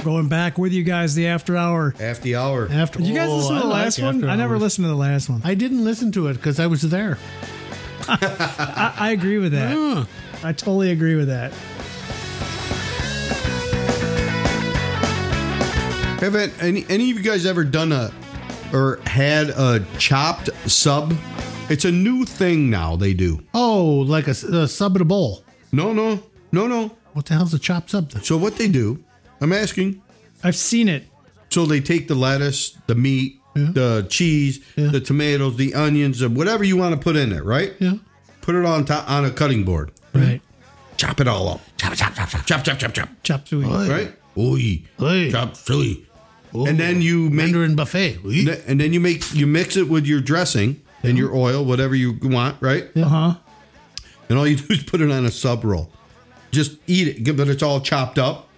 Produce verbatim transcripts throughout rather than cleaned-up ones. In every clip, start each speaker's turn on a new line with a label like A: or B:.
A: Going back with you guys the after hour.
B: After the hour.
C: After
A: Did you guys
C: oh,
A: listen to the
C: I
A: last
C: like
A: one?
C: After
A: I never
C: Hours.
A: listened to the last one.
C: I didn't listen to it because I was there.
A: I, I agree with that.
C: Yeah.
A: I totally agree with that.
B: Haven't any, any of you guys ever done a or had a chopped sub? It's a new thing now they do.
C: Oh, like a, a sub in a bowl.
B: No, no, no, no.
C: What the hell's a chopped sub then?
B: So what they do, I'm asking.
A: I've seen it.
B: So they take the lettuce, the meat,
C: Yeah.
B: the cheese,
C: Yeah.
B: the tomatoes, the onions, and whatever you want to put in it, right?
C: Yeah.
B: Put it on top on a cutting board.
A: Right.
B: Chop it all up. Chop, chop, chop, chop, chop, chop, chop, chop.
A: Chop suey.
C: Oi.
B: Right? Oi.
C: Oi.
B: Chop suey.
C: Oh,
B: And then you make
C: Mandarin buffet.
B: and then you make you mix it with your dressing and your oil, whatever you want, right?
A: Uh huh.
B: And all you do is put it on a sub roll. Just eat it, but it's all chopped up.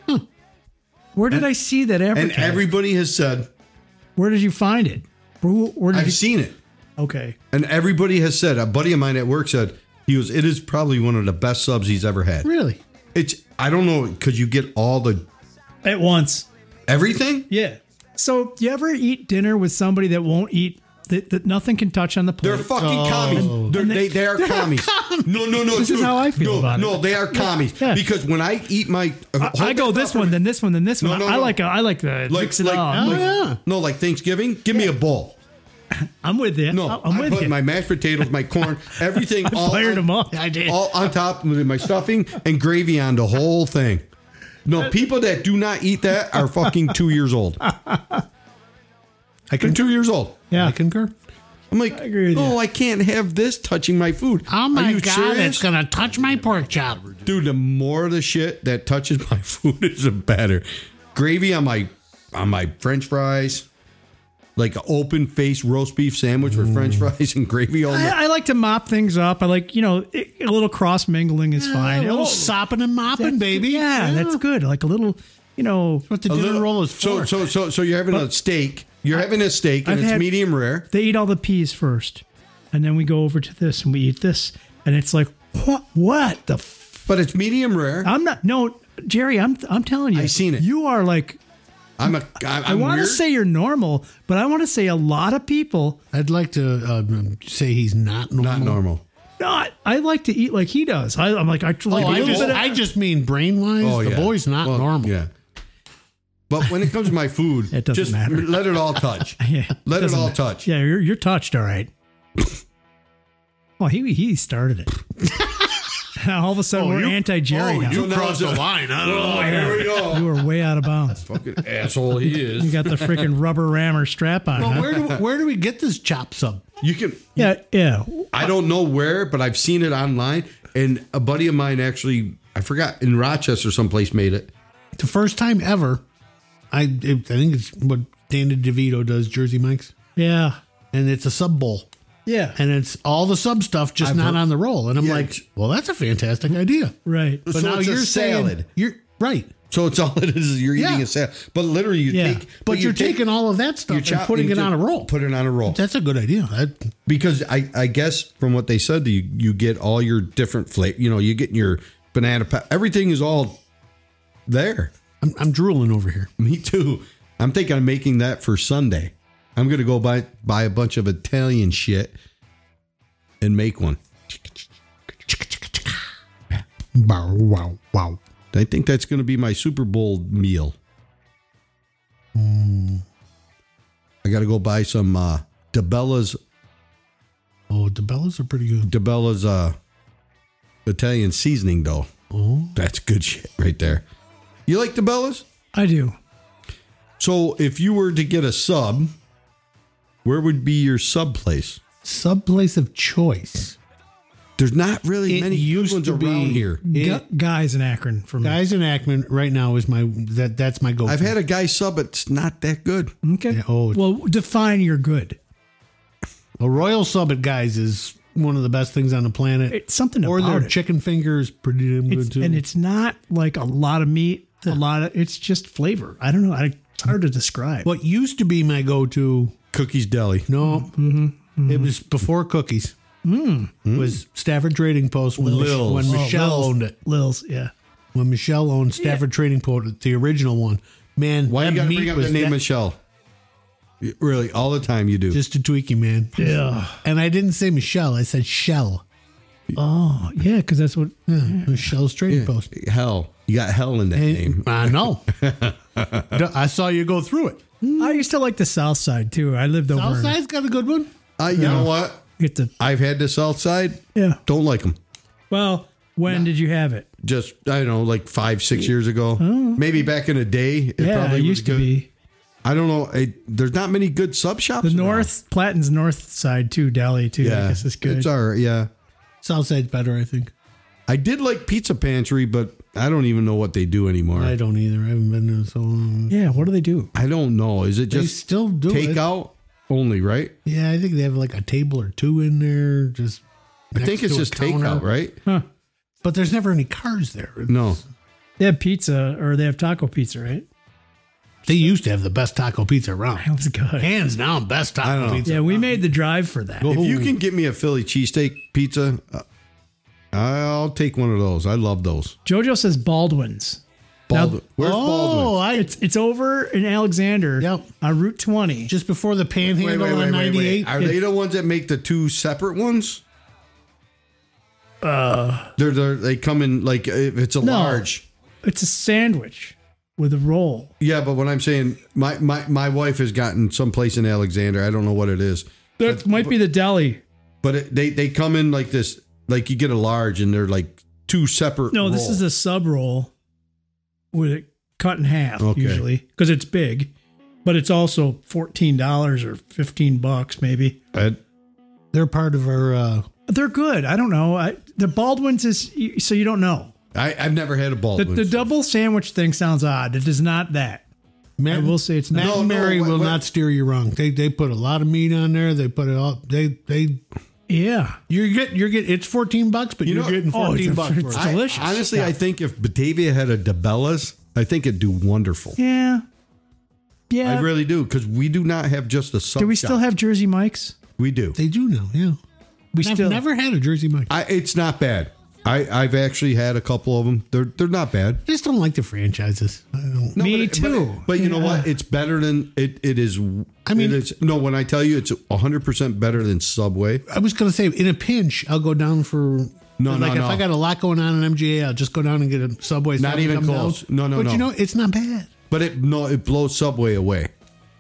A: Where did I see that
B: And
A: advertised?
B: everybody has said,
A: Where did you find it? Where, where did
B: I've
A: you?
B: seen it.
A: Okay.
B: And everybody has said, a buddy of mine at work said, he goes, it is probably one of the best subs he's ever had.
C: Really?
B: It's, I don't know, because you get all the,
A: At once.
B: everything?
A: Yeah. So you ever eat dinner with somebody that won't eat that, that nothing can touch on the plate?
B: They're fucking
C: Oh.
B: commies. They're,
A: And
B: they,
A: they-
B: they are commies. No, no, no.
A: This is
B: dude.
A: how I feel
B: no,
A: about it.
B: No, they are commies.
A: Yeah.
B: Because when I eat my, uh,
A: I, I go this one, then this one, then this
B: No,
A: one.
B: no,
A: I
B: no.
A: like a, I like to
B: like,
A: mix it
B: like,
A: all.
B: like-
C: yeah.
B: no, like Thanksgiving. Give me a bowl.
A: I'm with you.
B: No,
A: I'm
B: I
A: with
B: put
A: you.
B: my mashed potatoes, my corn, everything. all
A: Fired
B: on,
A: them up.
C: I did.
B: all on top with my stuffing and gravy on the whole thing. No, people that do not eat that are fucking two years old.
C: I
B: They're
C: can.
B: two years old.
A: Yeah.
C: I concur.
B: I'm like,
A: I agree with
B: oh,
A: you.
B: I can't have this touching my food.
C: Oh
B: Are
C: my
B: you
C: god,
B: serious?
C: it's gonna touch my pork chop.
B: Dude, the more of the shit that touches my food is the better. Gravy on my on my French fries, like an open face roast beef sandwich with French fries and gravy all
A: I, I like to mop things up. I like, you know, it, a little cross mingling is fine.
C: A little
A: Oh,
C: sopping and mopping, baby.
A: Yeah, that's good. Like a little, you know,
C: what the
B: A
C: dinner
B: little-
C: roll is
B: so
C: for.
B: so so so you're having a steak. You're having a steak and
A: I've
B: it's
A: had-
B: medium rare.
A: they eat all the peas first, and then we go over to this and we eat this, and it's like, what? What the? F-
B: But it's medium rare.
A: I'm not. No, Jerry. I'm. I'm telling you.
B: I seen it.
A: You are like.
B: I'm a. I'm,
A: I want to
B: weird.
A: say you're normal, but I want to say a lot of people.
C: I'd like to um, say he's not normal.
B: not normal.
A: Not. I like to eat like he does. I, I'm like I like
C: Oh,
A: a
C: I
A: little
C: just,
A: bit. Of,
C: I just mean brain wise.
B: Oh
C: the
B: yeah.
C: boy's not
B: Well,
C: normal.
B: Yeah. But when it comes to my food,
A: It doesn't
B: just
A: matter.
B: let it all touch.
A: yeah,
B: Let it
A: doesn't
B: all
A: matter.
B: touch.
A: Yeah, you're you're touched. All right. Well, he he started it. All of a sudden,
C: Oh,
A: we're
C: you-
A: anti-Jerry
C: oh,
A: now.
C: you
B: So now
C: crossed
B: it's
C: the
B: a-
C: line. I don't
B: Oh,
C: know.
B: here we go.
A: You were way out of bounds.
B: Fucking asshole he
A: You
B: is.
A: got the freaking rubber rammer strap on.
C: Well,
A: huh?
C: where do where do we get this chop sub?
B: You can.
A: Yeah, yeah.
B: I don't know where, but I've seen it online. And a buddy of mine actually, I forgot, in Rochester, someplace made it.
C: The first time ever, I I think it's what Danny DeVito does, Jersey Mike's,
A: Yeah.
C: and it's a sub bowl,
A: Yeah.
C: and it's all the sub stuff, just
B: I've
C: not
B: heard-
C: on the roll. And I'm
B: Yeah.
C: like, well, that's a fantastic idea.
A: Right.
C: But
B: So
C: now
B: it's a
C: you're
B: salad.
C: saying you're right,
B: So it's all it is. is You're eating
C: Yeah.
B: a salad, but literally you
A: Yeah.
B: take.
C: but you're
B: take-
C: taking all of that stuff
B: you
C: and
B: chop
C: putting it
B: into-
C: on a roll.
B: Put it on a roll.
C: That's a good idea. That,
B: Because I, I guess from what they said, you you get all your different flavor. You know, you get your banana. Pa- everything is all there.
C: I'm, I'm drooling over here.
B: Me too. I'm thinking of making that for Sunday. I'm gonna go buy buy a bunch of Italian shit and make one.
C: Wow, wow, wow.
B: I think that's gonna be my Super Bowl meal.
C: Mm.
B: I got to go buy some uh, DeBella's
C: Oh, the bellas are pretty good.
B: DeBella's uh, Italian seasoning though.
C: Oh,
B: That's good shit right there. You like DeBella's?
A: I do.
B: So if you were to get a sub, where would be your sub place?
C: sub place of choice.
B: There's not really
C: It
B: many good
C: used
B: ones
C: to
B: around
C: be-
B: here.
A: Gu- guys in Akron for me.
C: Guys in Akron right now is my that that's my go.
B: I've had a guy sub, it's not that good.
A: Okay.
C: Yeah, oh.
A: Well, define your good.
C: a royal sub at Guys is one of the best things on the planet.
A: It's something
C: or
A: about
C: their
A: it.
C: chicken fingers pretty damn
A: It's,
C: good too.
A: and it's not like a lot of meat. A lot of it's just flavor. I don't know. I, it's hard to describe.
C: what used to be my go-to.
B: Cookies Deli.
C: No,
A: Mm-hmm.
C: it was before cookies.
A: Mm.
C: Was Stafford Trading Post when,
B: Lil's.
C: when
A: Oh,
C: Michelle
A: Lil's.
C: owned it.
A: Lil's, yeah.
C: When Michelle owned Stafford Trading Post, the original one. Man,
B: Why
C: that
B: you got to
C: meat
B: bring up
C: was
B: the name
C: that-
B: Michelle? Really, all the time you do.
C: Just to tweak you, man.
A: Yeah.
C: And I didn't say Michelle. I said Shell.
A: Oh, yeah, because that's what.
C: Yeah, Michelle's Trading Post.
B: hell. You got hell in that name.
C: I know. I saw you go through it.
A: I used to like the South Side too. I lived over. in-
C: Southside's got a good one.
B: Uh, you know what?
A: Get the
B: I've had the South Side.
A: yeah.
B: Don't like them.
A: Well, when did you have it?
B: Just, I don't know, like five, six years ago. Maybe back in the day. It
A: yeah,
B: probably
A: it
B: was
A: used
B: good.
A: to be
B: I don't know. I, there's not many good sub shops.
A: the
B: around.
A: North Platin's North Side too. Delhi too.
B: Yeah.
A: I guess it's good.
B: It's all right. Yeah.
C: Southside's better, I think.
B: I did like Pizza Pantry, but I don't even know what they do anymore.
C: I
B: I,
C: don't either. I haven't been there so long.
A: yeah. What do they do?
B: don't know. Is it
C: They
B: just
C: still do it.
B: takeout only, right?
C: Yeah, I think they have like a table or two in there. Just
B: I think it's
C: next to a
B: just takeout,
C: counter.
B: right?
A: Huh?
C: But there's never any cars there.
B: No.
A: They have pizza or they have taco pizza, right?
C: They used to have the best taco pizza around.
A: That was good.
C: Hands down, best
B: I don't
C: taco
B: know.
C: pizza.
A: Yeah, we
C: around.
A: made the drive for that.
C: Go-
B: If you
C: Ooh.
B: can get me a Philly cheesesteak pizza, uh, I'll take one of those. I love those.
A: JoJo says Baldwin's.
B: Baldwin. Where's
C: oh,
B: Baldwin?
C: I
A: It's it's over in Alexander
C: Yep.
A: on Route twenty.
C: just before the Panhandle on ninety-eight.
B: Are they the ones that make the two separate ones? Uh, they're, they're they come in like if it's a
A: No.
B: large.
A: It's a sandwich with a roll.
B: Yeah, but what I'm saying, my my my wife has gotten someplace in Alexander. I don't know what it is,
A: That might be the deli.
B: but it, they they come in like this. Like you get a large, and they're like two separate.
A: No, this
B: rolls.
A: is a sub roll with it cut in half
B: Okay.
A: usually because it's big, but it's also fourteen dollars or fifteen bucks maybe.
B: I-
C: They're part of our. Uh,
A: They're good. I don't know. I, the Baldwin's is so you don't know.
B: I I've never had a
A: The,
B: Baldwin.
A: the double sandwich thing sounds odd. It is not that.
C: Matt,
A: I will say it's not.
C: Matt
B: No,
C: and
B: no,
C: Mary
B: what-
C: will
B: what-
C: not steer you wrong. They they put a lot of meat on there. They put it all. They they
A: Yeah.
C: you're get you're get it's fourteen bucks, but
B: You
C: you are
B: know-
C: getting
A: Oh,
C: fourteen
A: it's a-
C: bucks.
A: it's
C: for it.
A: a- delicious.
B: I, honestly, I think if Batavia had a DeBella's, I think it'd do wonderful.
A: Yeah. Yeah.
B: I really do, because we do not have just a sub
A: Do we
B: shop.
A: still have Jersey Mike's?
B: We do.
C: They do know, yeah.
A: We
C: I've
A: still
C: never had a Jersey Mike. I
B: I, it's not bad. I, I've actually had a couple of them. They're they're not bad.
C: just don't like the franchises. I don't.
B: No,
A: Me
B: but it-
A: too.
B: But, but you know what? It's better than it. It is.
C: I mean-
B: it is, no. When I tell you, it's a hundred percent better than Subway.
C: I was gonna say, in a pinch, I'll go down for.
B: No,
C: like
B: no,
C: if
B: no.
C: I got a lot going on in M G A, I'll just go down and get a Subway.
B: Not
C: sub and
B: even
C: come
B: close.
C: down.
B: No, no,
C: but
B: no.
C: you know, it's not bad.
B: But it no, it blows Subway away.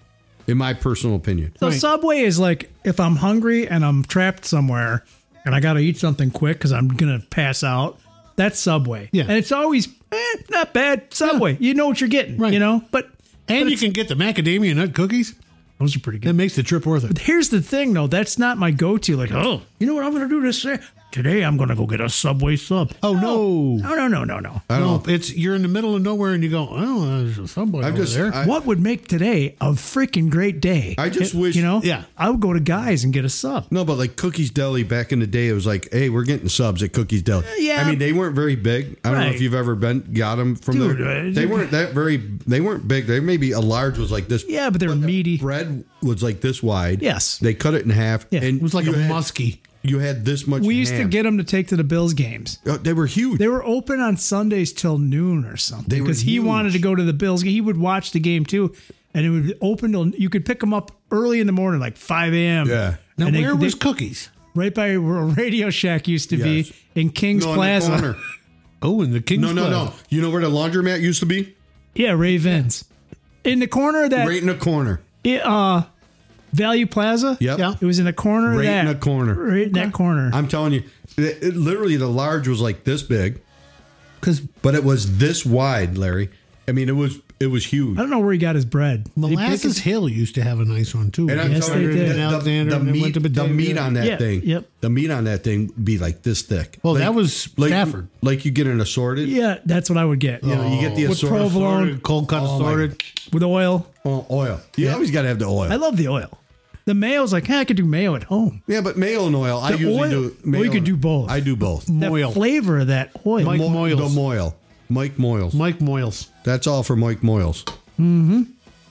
B: In my personal opinion.
A: So
C: Right.
A: Subway is like if I'm hungry and I'm trapped somewhere and I got to eat something quick because I'm gonna pass out. That's Subway.
C: Yeah.
A: And it's always eh, not bad. Subway. You know what you're getting.
C: Right.
A: You know. But
C: And
A: but
C: you
A: it's-
C: can get the macadamia nut cookies.
A: those are pretty
C: That
A: good.
C: makes the trip worth it.
A: Here's the thing, though. That's not my go-to. Like, oh, you know what I'm gonna do this eh, today? I'm gonna go get a Subway sub.
C: Oh no.
A: No, no, no, no, no.
B: I
C: No,
B: don't.
C: it's you're in the middle of nowhere and you go, oh, there's a Subway
B: I'm
C: over
B: just.
C: there.
B: I,
A: What would make today a freaking great day?
B: I just
A: You-
B: wish-
A: you know.
C: Yeah.
A: I would go to Guys and get a sub.
B: No, but like Cookies Deli back in the day, it was like, hey, we're getting subs at Cookies Deli.
A: yeah.
B: I mean, they weren't very big. I don't know
A: Right.
B: if you've ever been got them from
A: Dude,
B: there.
A: uh,
B: They weren't that very. They weren't big. They maybe a large was like this.
A: Yeah, but they're meaty.
B: Bread was like this wide.
A: Yes.
B: They cut it in half.
A: Yeah.
B: and
C: It was like
B: you
C: a
B: had,
C: muskie.
B: You had this much.
A: We used to
B: ham.
A: get them to take to the Bills games.
B: Oh, they were huge.
A: They were open on Sundays till noon or
B: They
A: something
B: were
A: because he
B: huge.
A: wanted to go to the Bills. He would watch the game too, and it would be open till you could pick them up early in the morning, like five a.m.
B: Yeah.
C: Now
A: And they-
C: where
A: they-
C: was cookies?
A: right by where Radio Shack used to
B: Yes.
A: be in Kings
B: no, in the
A: Plaza.
B: corner.
C: Oh, in the King's
B: No, no,
C: Plaza.
B: no. You know where the laundromat used to be?
A: Yeah, Ravens. In the corner of that
B: Right in the corner.
A: it, uh, Value Plaza.
B: Yep.
C: Yeah.
A: It was in the corner
B: Right
A: of that.
B: in the corner.
A: Right in that corner.
B: I'm telling you, it, it- literally the large was like this big,
C: Because
B: but it was this wide, Larry. I mean, it was it was huge.
A: I don't know where he got his bread. Did he pick
C: Molasses
A: his-
C: Hill used to have a nice one too.
B: And I'm
A: Yes,
B: telling
A: they
B: you,
A: did.
B: the,
C: Alexander,
B: the,
C: and then
B: meat,
C: went to
B: the
C: Batavia.
B: meat on that
A: Yeah,
B: thing,
A: yep.
B: the meat on that thing be like this thick.
C: Well,
B: Like-
C: that was
B: like,
C: Stafford.
B: Like you get an assorted.
A: Yeah, that's what I would get.
B: You know, you get the
A: With
B: assorted,
A: provolone.
C: Assorted, cold cut
B: Oh, my-
C: assorted.
A: With oil.
B: oh, oil. You always got to have the oil.
A: I love the oil. The mayo's like, hey, I could do mayo at home.
B: yeah, but mayo and oil. I
A: The
B: usually
A: oil-
B: do.
A: well, you could do both.
B: I do both.
A: That
C: Moyle.
A: flavor of that oil.
C: Mike
B: Mo-
C: Moyles.
B: The Moyle. Mike Moyles.
C: Mike Moyles.
B: That's all for Mike Moyles. Mm-hmm.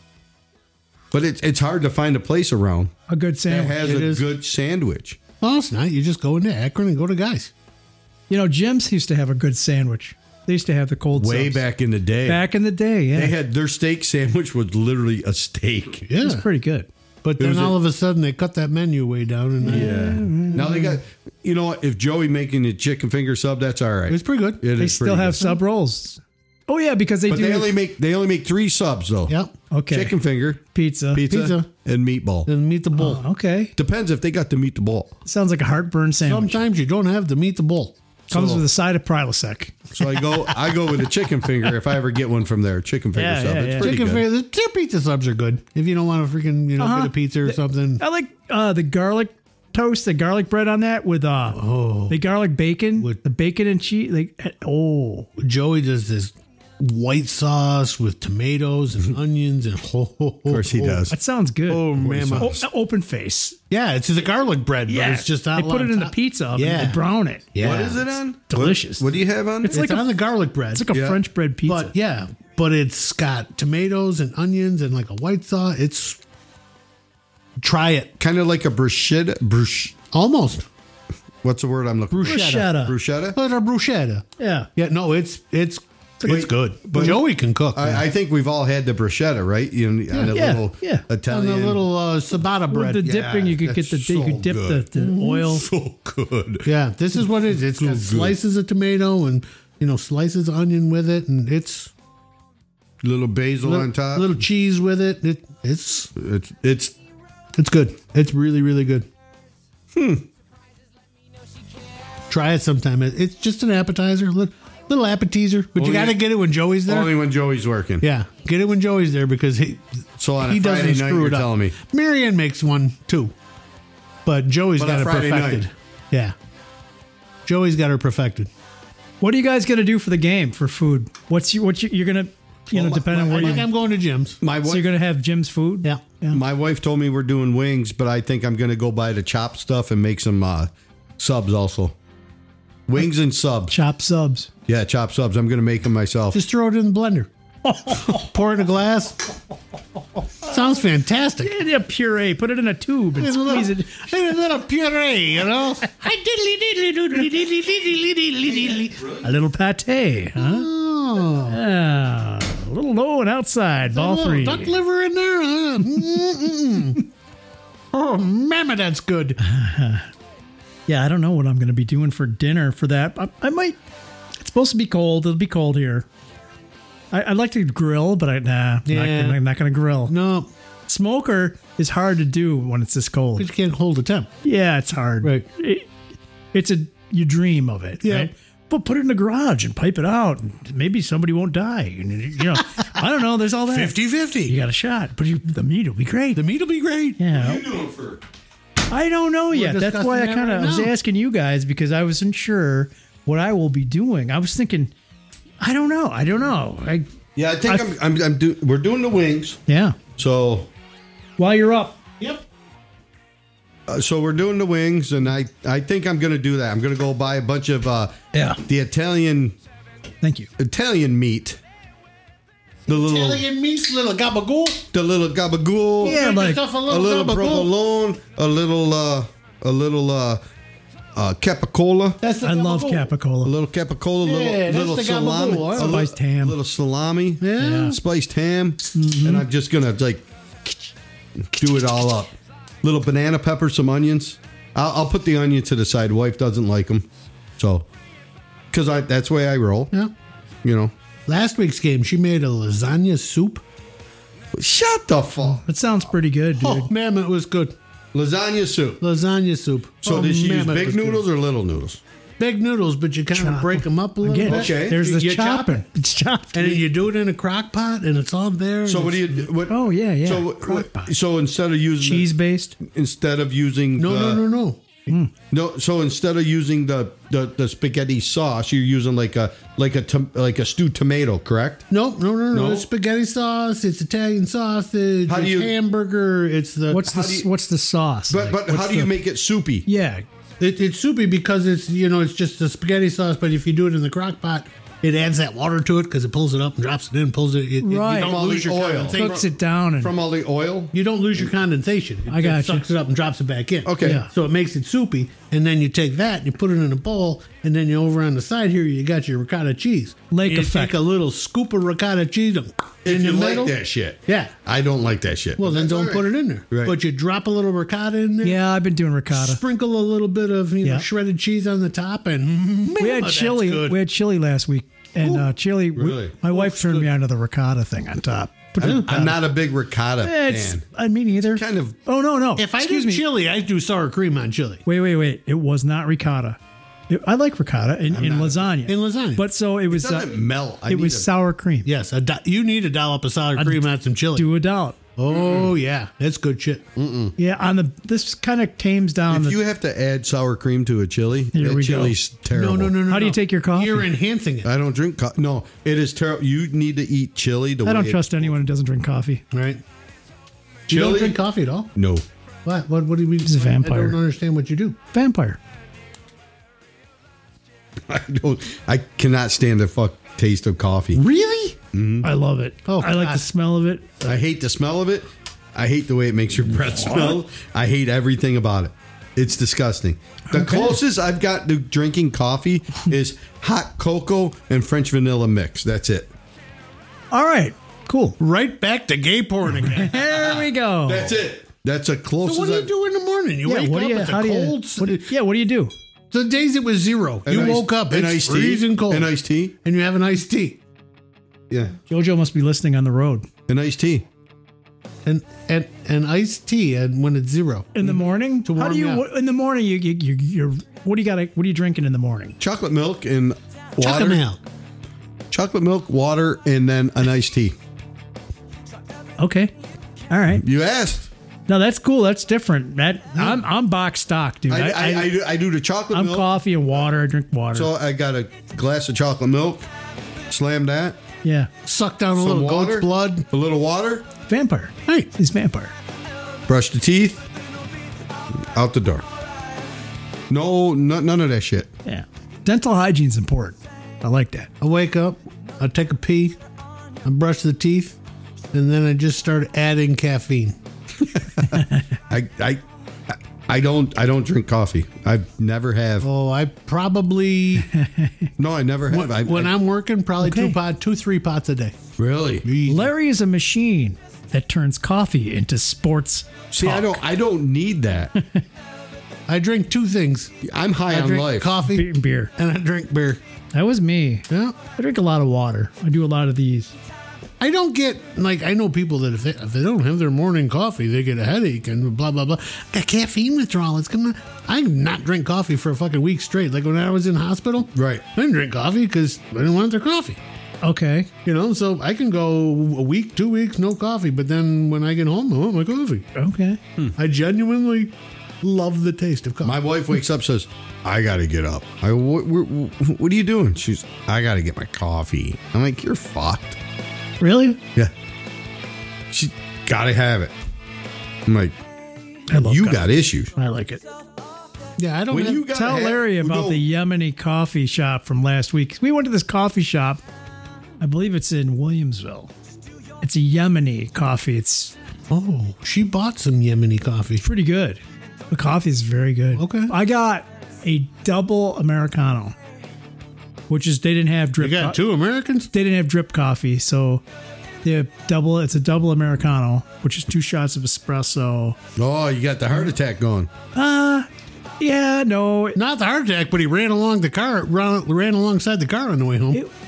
B: But it's it's hard to find a place around
A: a good
B: that
A: sandwich.
B: has
C: It
B: a
C: is.
B: good sandwich.
C: Well, it's not. You just go into Akron and go to Guys.
A: You know, Jim's used to have a good sandwich. They used to have the cold
B: Way
A: subs.
B: back in the day.
A: Back in the day, yeah.
B: They had their steak sandwich was literally a steak.
C: Yeah.
A: It was pretty good.
C: But then
B: was
C: all
B: a-
C: of a sudden they cut that menu way down, and
B: Yeah.
C: yeah.
B: Now they got, you know what? If Joey making a chicken finger sub, that's all right.
C: It was pretty good.
B: It
A: They
B: is
A: still
B: pretty
A: have
B: good.
A: sub rolls. Oh yeah, because they
B: But
A: do
B: they only make they only make three subs though.
C: Yep.
A: okay
B: Chicken finger,
A: pizza.
B: pizza,
C: Pizza.
B: and meatball.
C: And meet the bull.
A: Oh, okay,
B: Depends if they got the meat the ball.
A: sounds like a heartburn sandwich.
C: Sometimes you don't have to meet the bull.
A: Comes
B: So-
A: with a side of Prilosec.
B: So I go I go with a chicken finger if I ever get one from there. Chicken finger
A: Yeah,
B: sub.
A: yeah,
B: it's
A: yeah.
B: pretty
C: Chicken
B: good.
C: finger, their pizza subs are good. If you don't want to freaking, you know,
A: Uh-huh.
C: get a pizza or something.
A: I like uh, the garlic toast, the garlic bread on that with uh,
C: Oh.
A: the garlic bacon,
C: With-
A: the bacon and cheese. Like, oh,
C: Joey does this white sauce with tomatoes and onions and ho, ho, ho,
B: Of course he
C: ho.
B: does.
A: that sounds good.
C: Oh, man.
A: O- open face.
C: Yeah, it's the garlic bread,
A: Yeah,
C: but it's just not
A: they put it in the
C: top.
A: pizza oven.
C: Yeah.
A: They brown it.
C: Yeah.
B: What is it on?
A: Delicious.
B: What, what do you have on?
A: It's
B: there?
C: It's
A: like a-
C: on the garlic bread.
A: It's like a
B: Yeah.
A: French bread pizza.
C: But yeah, but it's got tomatoes and onions and like a white sauce. It's try it
B: kind of like a bruschetta. Brusch.
C: almost
B: What's the word I'm looking for?
A: Bruschetta.
B: Bruschetta.
C: like a bruschetta.
A: Yeah.
C: Yeah, no, it's it's it's
B: Wait,
C: good.
B: but-
C: But Joey can cook.
B: I, I think we've all had the bruschetta, right? You know, on a
A: Yeah,
B: little
A: yeah.
C: and
B: Italian.
C: the little uh, ciabatta
A: With
C: bread.
A: the
C: yeah.
A: dipping, you could get the
B: that's
A: you
B: so
A: could dip
B: good.
A: the, the oil.
B: So good.
C: Yeah, this is what it is. It's got
B: good.
C: slices of tomato and you know slices of onion with it, and it's
B: Little basil
C: little,
B: on top.
C: little cheese with it. it. It's
B: It's it's
C: it's good. It's really really good. Hmm. Try it sometime. It- It's just an appetizer, little, little appetizer, but you
B: Only-
C: got to get it when Joey's there.
B: only when Joey's working.
C: Yeah, get it when Joey's there because he
B: So on a
C: he
B: Friday
C: doesn't
B: night,
C: screw
B: you're
C: it up.
B: telling me.
C: Marianne makes one too, but Joey's
B: But on
C: got it
B: Friday
C: perfected.
B: night.
C: Yeah, Joey's got her perfected.
A: What are you guys gonna do for the game for food? What's you what you, you're gonna you know
B: Well,
A: depending on
B: my-
A: where
C: Like
A: you.
C: I'm going to Jim's.
B: My
A: So
B: wife,
A: you're gonna have Jim's food.
C: Yeah.
A: Yeah.
B: my wife told me we're doing wings, but I think I'm going to go buy the chopped stuff and make some uh, subs also. Wings and subs.
A: Chop subs.
B: Yeah, chopped subs. I'm going to make them myself.
C: Just throw it in the blender. Pour it in a glass. Sounds fantastic.
A: Yeah, yeah, puree. Put it in a tube and
C: It's a
A: squeeze
C: little,
A: it.
C: it's a little puree, you know.
A: A little pate, huh?
C: Oh,
A: Ah, a little low and outside. Ball
C: a little
A: three.
C: duck liver in there. Huh? Mm-mm-mm. Oh, mamma, that's good.
A: Yeah, I don't know what I'm going to be doing for dinner for that. I, I might. It's supposed to be cold. It'll be cold here. I, I'd like to grill, but I, nah,
C: Yeah.
A: not, gonna- I'm not going to grill.
C: No,
A: Smoker is hard to do when it's this cold.
C: because you can't hold the temp.
A: Yeah, it's hard.
C: Right.
A: It, it's a you dream of it.
C: Yeah.
A: Right? But put it in the garage and pipe it out, and maybe somebody won't die. And, you know, I don't know. There's all that.
C: fifty-fifty.
A: You got a shot, but you, the meat will be great.
C: The meat will be great.
A: Yeah. I don't know yet. That's
C: discussing
A: why I
C: that
A: kind of
C: right
A: was
C: now.
A: asking you guys because I wasn't sure what I will be doing. I was thinking, I don't know. I don't know. I
B: Yeah, I think
A: I-
B: I'm, I'm, I'm do, we're doing the wings.
A: yeah.
B: So
A: While you're up,
C: Yep.
B: uh, so we're doing the wings, and I, I think I'm going to do that. I'm going to go buy a bunch of uh,
A: Yeah.
B: the Italian
A: thank you.
B: Italian meat. The little
C: Italian meat, little gabagool.
B: the little gabagool.
A: Yeah, like
C: Stuff a
B: a
C: little,
B: little
C: gabagool.
B: provolone, a little uh, a little uh, uh, capicola,
C: That's the
A: I love
C: gabagool.
B: a
A: Capicola.
B: little capicola,
C: Yeah,
B: little
C: that's
B: little
C: the
B: salami,
C: gabagool, huh?
B: a little,
A: Spiced ham.
B: little salami,
C: Yeah.
B: spiced ham,
A: Mm-hmm.
B: and I'm just gonna like do it all up. Little banana pepper, some onions. I'll, I'll put the onion to the side. Wife doesn't like them, so because I that's the way I roll.
C: Yeah.
B: You know.
C: Last week's game, she made a lasagna soup.
B: Shut the fuck.
A: That sounds pretty good, dude.
C: Oh, man, it was good.
B: Lasagna soup.
C: Lasagna soup.
B: So
C: oh,
B: did she
C: man,
B: use
C: it
B: big
C: was good.
B: noodles or little noodles?
C: Big noodles, but you kind
A: Chop
C: of break them up a little
A: Again,
C: bit.
B: Okay.
A: there's
C: You-
A: the
C: you chop
A: chopping.
C: it.
A: It's chopped.
C: And then you do it in a crock pot, and it's all there.
B: So
C: and
B: what do
C: it's-
B: you? What,
A: Oh, yeah, yeah.
B: So
A: Crock pot.
B: so instead of using
A: Cheese based.
B: the, instead of using
C: No,
B: the,
C: no, no, no.
B: no, so instead of using the, the, the spaghetti sauce, you're using like a like a tom, like a stewed tomato, correct?
C: No, no, no, no.
B: No?
C: It's spaghetti sauce. It's Italian sausage.
B: How do
C: it's
B: you-
C: hamburger. It's the.
A: What's the
B: How do you-
A: what's the sauce?
B: But
A: like?
B: but
A: What's
B: how do you
A: the-
B: make it soupy?
A: Yeah,
C: It, it's soupy because it's you know it's just the spaghetti sauce. But if you do it in the crock pot, it adds that water to it because it pulls it up and drops it in. Pulls it. it
A: Right.
C: You
B: From
C: don't
B: all
C: lose
B: the
C: your
B: oil.
C: condensation.
A: cooks it down and
B: From all the oil?
C: You don't lose your condensation. It,
A: I got
C: it sucks
A: you.
C: it up and drops it back in.
B: Okay.
A: Yeah.
C: So it makes it soupy. And then you take that, you put it in a bowl, and then you over on the side here, you got your ricotta cheese.
A: Lake
C: and you
A: effect.
C: take a little scoop of ricotta cheese and
B: If
C: in
B: you
C: the
B: like
C: middle.
B: that shit.
C: Yeah.
B: I don't like that shit.
C: Well, then
B: That's
C: don't
B: all
C: put
B: right.
C: it in there.
B: Right.
C: But you drop a little ricotta in there.
A: Yeah, I've been doing ricotta.
C: Sprinkle a little bit of you know
A: Yeah.
C: shredded cheese on the top, and man,
A: We had
C: that's
A: chili.
C: good.
A: We had chili last week, and uh, chili. we-
B: Really?
A: my wife turned me onto the ricotta thing on top. Put the
B: I'm,
A: ricotta-
B: I'm not a big ricotta
A: It's,
B: fan.
A: I mean, either.
B: Kind of.
A: Oh no, no.
C: If I
A: Excuse
C: do
A: me.
C: chili, I do sour cream on chili.
A: Wait, wait, wait. It was not ricotta. It, I like ricotta in, in lasagna.
C: In lasagna.
A: But so it was.
B: It doesn't
A: uh,
B: melt. I
A: it
B: need
A: was
B: a-
A: sour cream.
C: Yes, a do- you need a dollop of sour cream on some chili.
A: Do a dollop.
C: Oh yeah, that's good shit.
A: Yeah, on the this kind of tames down
B: If
A: the.
B: you have to add sour cream to a chili,
A: Here
B: that
A: we go.
B: chili's terrible.
C: No, no, no, no.
A: How do you
C: no.
A: take your coffee?
C: You're enhancing it,
B: I don't drink coffee. No, it is terrible. You need to eat chili. The
A: I
B: way
A: don't
B: it-
A: trust anyone who doesn't drink coffee.
C: right? You don't
B: Chili?
C: drink coffee at all?
B: No.
C: What? What? What do you mean?
A: He's a vampire.
C: I don't understand what you do.
A: Vampire.
B: I don't. I cannot stand the fuck taste of coffee.
C: Really?
A: I love it.
C: Oh,
A: I like
C: God.
A: the smell of it.
B: I hate the smell of it. I hate the way it makes your breath smell. I hate everything about it. It's disgusting. The
A: Okay.
B: closest I've got to drinking coffee is hot cocoa and French vanilla mix. That's it.
A: All right. Cool.
C: Right back to gay porn again.
A: There we go.
B: That's it. That's the
C: So
B: closest.
C: what do you
B: I've-
C: do in the morning? You
A: Yeah.
C: wake
A: What
C: up.
A: do you?
C: It's
A: How
C: a
A: do you?
C: cold.
A: What do, yeah. What do you do?
C: The days it was zero.
B: An
C: You
B: iced-
C: woke up.
B: an
C: It's
B: iced tea?
C: freezing cold.
B: An iced tea?
C: And you have an iced tea.
B: Yeah,
A: JoJo must be listening on the road
B: an iced tea.
C: And and and iced tea. And when it's zero.
A: in the morning.
C: To
A: How
C: warm
A: do you?
C: you up.
A: What, in the morning, you you you you're. What do you got? What are you drinking in the morning?
B: Chocolate milk and water.
C: Chocolate milk.
B: Chocolate milk, water, and then an iced tea.
A: Okay. All right.
B: You asked.
A: No, that's cool. That's different. That I'm I'm box stock, dude.
B: I,
A: I,
B: I,
A: I,
B: I, do, I do the chocolate
A: I'm
B: milk.
A: coffee and water. I drink water.
B: So I got a glass of chocolate milk. Slam that.
A: yeah.
C: Suck down a
B: Some
C: little
B: water.
C: goat's blood.
B: A little water.
A: Vampire.
C: Hey.
A: He's vampire.
B: Brush the teeth. Out the door. No, no none of that shit.
A: Yeah. Dental hygiene's important. I like that.
C: I wake up. I take a pee. I brush the teeth. And then I just start adding caffeine.
B: I, I, I don't, I don't drink coffee. I never have.
C: Oh, I probably
B: No, I never have.
C: when,
B: I,
C: when
B: I,
C: I'm working, probably
A: Okay.
C: two pot, two three pots a day.
B: really
C: Easy.
A: Larry is a machine that turns coffee into sports.
B: see. I
A: talk.
B: don't, I don't need that.
C: I drink two things.
B: I'm high
C: I
B: on
C: drink
B: life.
C: coffee
A: Beer, beer.
C: and I drink beer.
A: That was me.
C: Yeah.
A: I drink a lot of water. I do a lot of these.
C: I don't get like I know people that if they, if they don't have their morning coffee, they get a headache and blah blah blah. Got caffeine withdrawal. It's gonna. I did not drink coffee for a fucking week straight. Like when I was in hospital,
B: Right.
C: I didn't drink coffee because I didn't want their coffee.
A: Okay.
C: You know, so I can go a week, two weeks, no coffee. But then when I get home, I want my coffee.
A: Okay.
C: I genuinely love the taste of coffee.
B: My wife wakes up, says, "I got to get up." I, what, what, what are you doing? She's, "I got to get my coffee." I'm like, "You're fucked."
A: Really?
B: Yeah. She got to have it. I'm like,
A: I love
B: "You
A: coffee.
B: got issues."
A: I like it.
C: yeah, I don't.
B: When
C: have,
B: you got
A: Tell Larry about the Yemeni coffee shop from last week. We went to this coffee shop. I believe it's in Williamsville. It's a Yemeni coffee. It's
C: oh, she bought some Yemeni coffee.
A: pretty good. The coffee is very good.
C: Okay.
A: I got a double Americano, which is they didn't have
C: You
A: drip.
C: got
A: co-
C: two Americans.
A: They didn't have drip coffee, so they have double. It's a double Americano, which is two shots of espresso.
B: Oh, you got the heart attack going.
A: Yeah, no,
C: Not the heart attack, but he ran along the car, ran, ran alongside the car on the way home.
A: It-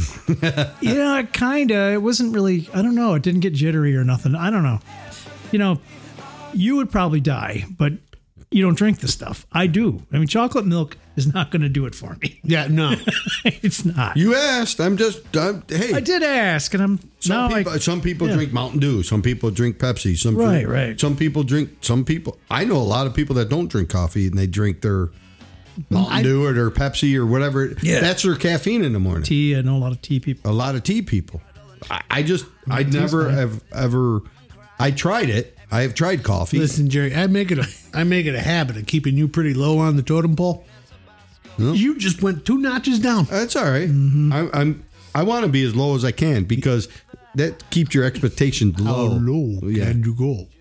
A: yeah, kinda. It wasn't really. I don't know. It didn't get jittery or nothing. I don't know. You know, you would probably die, but you don't drink this stuff. I do. I mean, chocolate milk is not going to do it for me.
C: yeah, no.
A: It's not.
B: You asked. I'm just. I'm, hey,
A: I did ask, and I'm
B: Some
A: now.
B: people,
A: I,
B: some people
A: yeah.
B: drink Mountain Dew. Some people drink Pepsi. Some
A: Right,
B: people,
A: right.
B: Some people drink. Some people. I know a lot of people that don't drink coffee and they drink their Mountain
C: I-
B: Dew or their Pepsi or whatever.
A: Yeah.
B: That's their caffeine in the morning.
A: tea. I know a lot of tea people.
B: A lot of tea people. I, I just. I
A: tea's
B: never
A: fine.
B: have ever. I tried it. I have tried coffee.
C: Listen, Jerry, I make it a I make it a habit of keeping you pretty low on the totem pole. You just went two notches down.
B: That's all right.
A: Mm-hmm.
B: I, I'm. I want to be as low as I can because that keeps your expectations
C: How
B: low.
C: low
B: Yeah.
C: can you go?
A: Eh,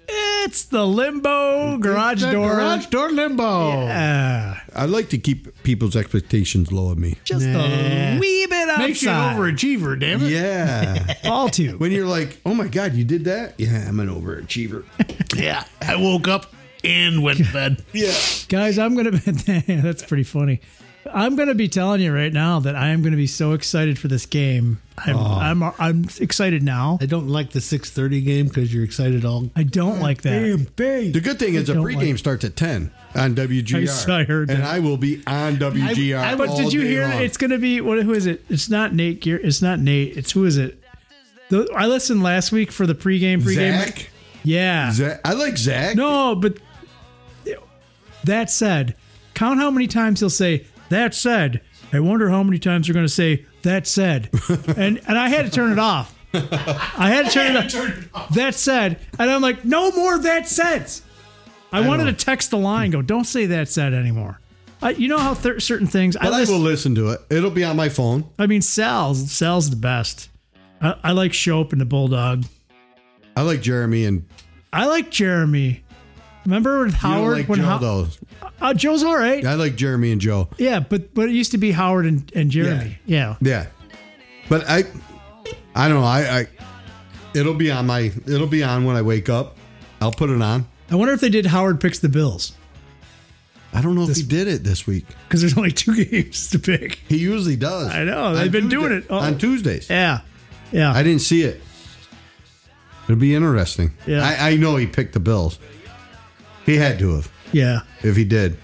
A: It's the limbo garage
C: The
A: door.
C: Garage door limbo.
A: Yeah.
B: I like to keep people's expectations low of me.
A: Just
C: Nah.
A: a wee bit outside.
C: Makes you an overachiever, damn it.
B: Yeah.
A: All too.
B: When you're like, oh my God, you did that? Yeah, I'm an overachiever.
C: Yeah. I woke up and went to bed.
B: Yeah.
A: Guys, I'm going to that's pretty funny. I'm going to be telling you right now that I am going to be so excited for this game. I'm I'm I'm excited now.
C: I don't like the six thirty game because you're excited all.
A: I don't like that.
B: The good thing is the
A: don't
B: pregame
A: like-
B: starts at ten on W G R.
A: I- I heard
B: and
A: that.
B: I will be on W G R.
C: I- I-
A: But
B: all
A: did you
B: day
A: hear?
B: long.
A: It's going to be what? Who is it? It's not Nate Gear. It's not Nate. It's who is it? The, I listened last week for the pregame. Pregame.
B: Zach?
A: Yeah.
B: Zach? I like Zach.
A: No, but that said, count how many times he'll say that said. I wonder how many times they're going to say that said, and and I had to turn it off. I had to turn it off. That said, and I'm like, no more that said. I, wanted
B: know.
A: to text the line, go, don't say that said anymore. I, you know how th- certain things.
B: But I,
A: listen-
B: will listen to it. It'll be on my phone.
A: I mean, Sal's Sal's the best. I, I like Shope and the Bulldog.
B: I like Jeremy and
A: I like Jeremy. Remember with
B: you don't
A: Howard?
B: like
A: when
B: Joe,
A: How-
B: though.
A: uh, Joe's all right.
B: I like Jeremy and Joe.
A: Yeah, but but it used to be Howard and, and Jeremy. Yeah.
B: Yeah. But I I don't know. I, I it'll be on my it'll be on when I wake up. I'll put it on.
A: I wonder if they did Howard picks the Bills
B: I don't know if he did it this week.
A: because there's only two games to pick.
B: He usually does.
A: I know. They've
B: On
A: been
B: Tuesday-
A: doing it. Oh.
B: on Tuesdays.
A: Yeah. Yeah.
B: I didn't see it. It'll be interesting.
A: Yeah.
B: I, I know he picked the Bills. He had to have,
A: yeah.
B: if he did.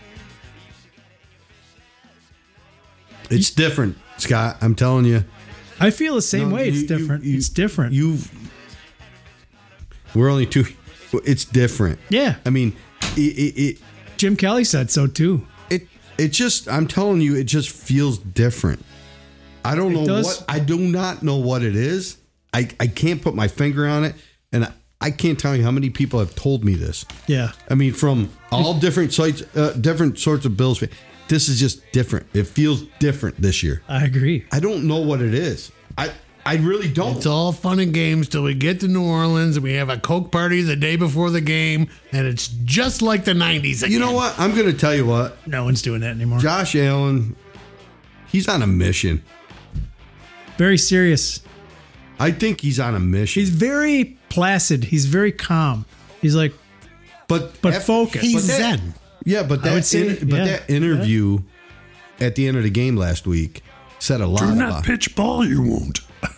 B: It's different, Scott. I'm telling you.
A: I feel the same
B: No,
A: way. It's
B: you-
A: different.
B: you- you-
A: it's different.
B: You. We're only two. It's different.
A: yeah.
B: I mean, it. It. It.
A: Jim Kelly said so too.
B: It, it just. I'm telling you, it just feels different. I don't
A: It
B: know
A: does.
B: what. I do not know what it is. I. I can't put my finger on it, and I, I can't tell you how many people have told me this.
A: Yeah.
B: I mean, from all different sites, uh, different sorts of Bills. This is just different. It feels different this year.
A: I agree.
B: I don't know what it is. I I really don't.
C: It's all fun and games till we get to New Orleans and we have a Coke party the day before the game, and it's just like the nineties again.
B: You know what? I'm going to tell you what.
A: No one's doing that anymore.
B: Josh Allen, he's on a mission.
A: Very serious.
B: I think he's on a mission.
A: He's very placid. He's very calm. He's like,
B: but
A: but
B: after-
A: focused.
C: He's
B: but that-
C: zen.
B: Yeah, but
A: I would
B: that
A: say,
B: in- but
A: yeah,
B: that interview at the end of the game last week said a lot about.
D: pitch ball, you won't.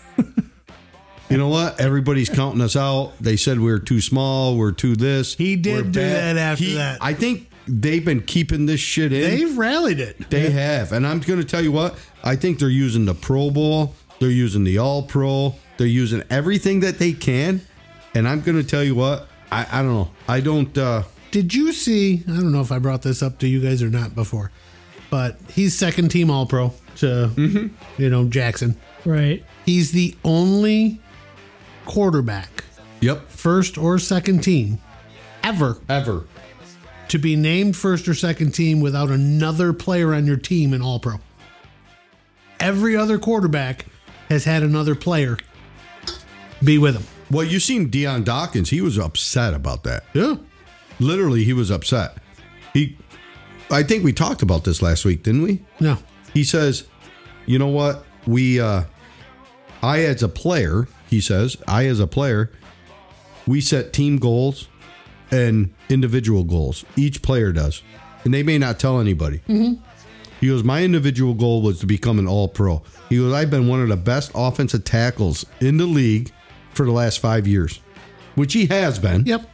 B: You know what? Everybody's counting us out. They said we're too small. We're too this.
C: He did
B: we're
C: do
B: bad.
C: that after
B: He-
C: that.
B: I think they've been keeping this shit in.
C: They've rallied it.
B: They have. And I'm going to tell you what, I think they're using the Pro Bowl. They're using the All Pro. They're using everything that they can. And I'm going to tell you what, I, I don't know. I don't. Uh,
C: Did you see? I don't know if I brought this up to you guys or not before, but he's second team All Pro to
B: Mm-hmm.
C: you know Jackson.
A: right.
C: He's the only quarterback,
B: yep.
C: first or second team, ever
B: Ever.
C: to be named first or second team without another player on your team in All Pro. Every other quarterback has had another player be with him.
B: Well, you seen Deion Dawkins. He was upset about that.
C: Yeah.
B: Literally, he was upset. He, I think we talked about this last week, didn't we?
C: No.
B: He says, you know what? We, uh, I as a player, he says, I as a player, we set team goals and individual goals. Each player does. And they may not tell anybody. Mm-hmm. He goes, my individual goal was to become an all-pro. He goes, I've been one of the best offensive tackles in the league for the last five years, which he has been.
C: Yep.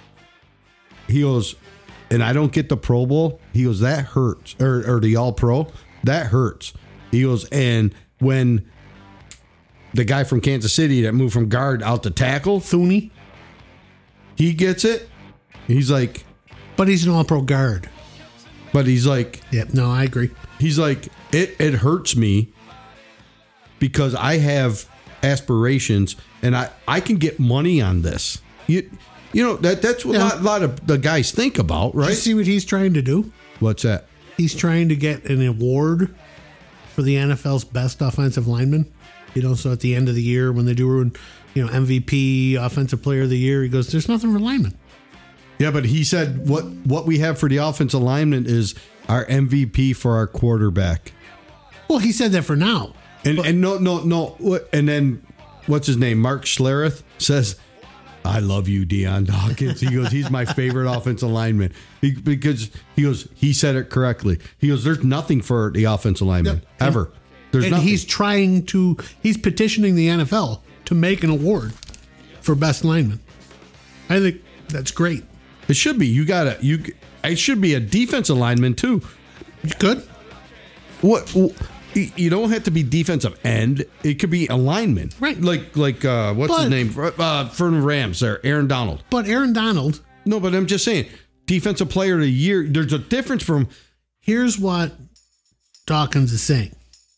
B: He goes, and I don't get the Pro Bowl. He goes, that hurts. Or, or the All Pro, that hurts. He goes, and when the guy from Kansas City that moved from guard out to tackle,
C: Thuney.
B: he gets it. He's like,
C: But he's an All Pro guard.
B: but he's like,
C: Yep. No, I agree.
B: he's like, it, it hurts me because I have aspirations and I, I can get money on this. You, you know, that that's what
C: Yeah.
B: a lot, lot of the guys think about,
C: Did you
B: right?
C: see what he's trying to do?
B: What's that?
C: He's trying to get an award for the N F L's best offensive lineman. You know, so at the end of the year when they do, you know, M V P, Offensive Player of the Year, he goes, "There's nothing for linemen."
B: Yeah, but he said what what we have for the offensive lineman is our M V P for our quarterback.
C: Well, he said that for now.
B: And and no no no what and then what's his name? Mark Schlereth says, I love you, Deion Dawkins. He goes, he's my favorite offensive lineman. He, because he goes, he said it correctly. He goes, there's nothing for the offensive lineman,
C: Yep.
B: ever. There's
C: And
B: nothing.
C: he's trying to, he's petitioning the N F L to make an award for best lineman. I think that's great.
B: It should be. You gotta you it should be a defensive lineman too.
C: You could.
B: What you don't have to be defensive end. It could be a lineman.
C: Right.
B: Like like uh, what's his
C: But-
B: name? Uh, for the Rams there, Aaron Donald.
C: But Aaron Donald,
B: No, but I'm just saying, defensive player of the year. There's a difference from
C: here's what Dawkins is saying.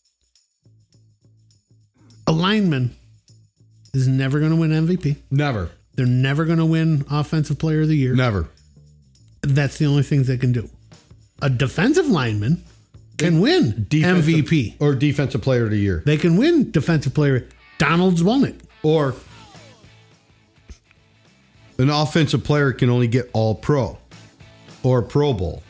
C: A lineman is never going to win M V P.
B: never,
C: They're never going to win Offensive Player of the Year.
B: never.
C: That's the only things they can do. A defensive lineman can win M V P.
B: or defensive player of the year,
C: They can win Defensive Player. Donald's won it.
B: or an offensive player can only get all pro or Pro Bowl.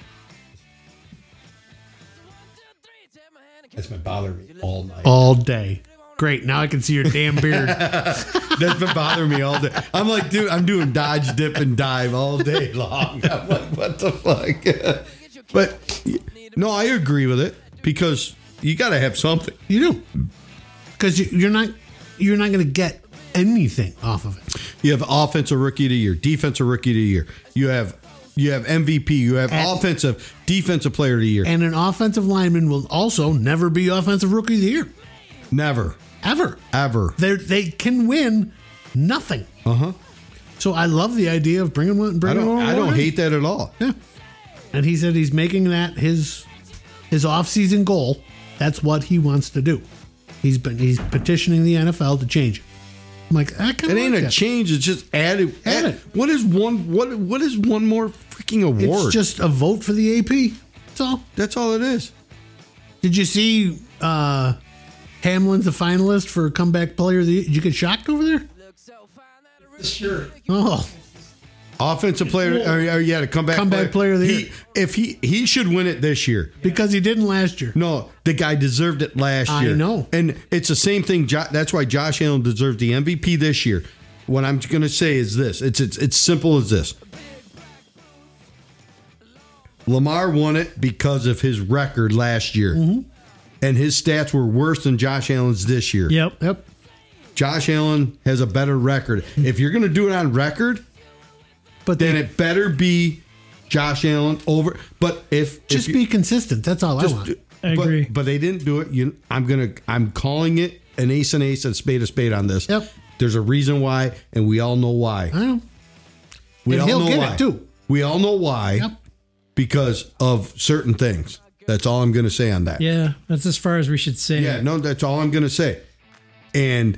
B: That's been bothering me all night.
C: All day. Great. Now I can see your damn beard.
B: That's been bothering me all day. I'm like, dude, I'm doing dodge, dip, and dive all day long. I'm like, what the fuck? But no, I agree with it because you got to have something.
C: You do. Because you, you're not you're not going to get anything off of it.
B: You have offensive rookie of the year, defensive rookie of the year. You have you have M V P. You have
C: And-
B: offensive, defensive player of the year.
C: And an offensive lineman will also never be Offensive Rookie of the Year.
B: Never,
C: Ever.
B: ever.
C: They they can win nothing.
B: Uh huh.
C: So I love the idea of bringing one.
B: I
C: Bringing
B: don't.
C: one
B: I don't
C: in.
B: hate that at all.
C: Yeah. And he said he's making that his his off-season goal. That's what he wants to do. He's been he's petitioning the N F L to change it. I'm like, I kind
B: It
C: of
B: ain't
C: like
B: a
C: that.
B: change. It's just added.
C: Add
B: add-
C: it.
B: What is one? What What is one more freaking award?
C: It's just a vote for the A P. That's all.
B: That's all it is.
C: Did you see uh, Hamlin's a finalist for comeback player of the year? Did you get shocked over there?
A: Sure.
C: Oh,
B: Offensive player, or, or yeah, the comeback,
C: Comeback player of the
B: he,
C: year.
B: If he he should win it this year.
C: because he didn't last year.
B: No, the guy deserved it last
C: I
B: year.
C: know.
B: And it's the same thing. Jo- That's why Josh Allen deserves the M V P this year. What I'm going to say is this. It's, it's it's simple as this. Lamar won it because of his record last year.
C: Mm-hmm.
B: And his stats were worse than Josh Allen's this year.
A: Yep.
C: Yep.
B: Josh Allen has a better record. If you're going to do it on record,
C: But
B: then
C: they,
B: it better be Josh Allen over. But if
C: just
B: if
C: be consistent. That's all I
B: Just
C: want.
B: do-
A: I
B: but,
A: agree.
B: But they didn't do it. You, I'm gonna. I'm calling it an ace and ace and spade a spade on this.
C: Yep.
B: There's a reason why, and we all know why.
C: I know.
B: We
C: And
B: all
C: he'll
B: know
C: get
B: why
C: it, too.
B: We all know why.
C: Yep.
B: Because of certain things. That's all I'm gonna say on that.
A: Yeah, that's as far as we should say.
B: Yeah. No, that's all I'm gonna say. And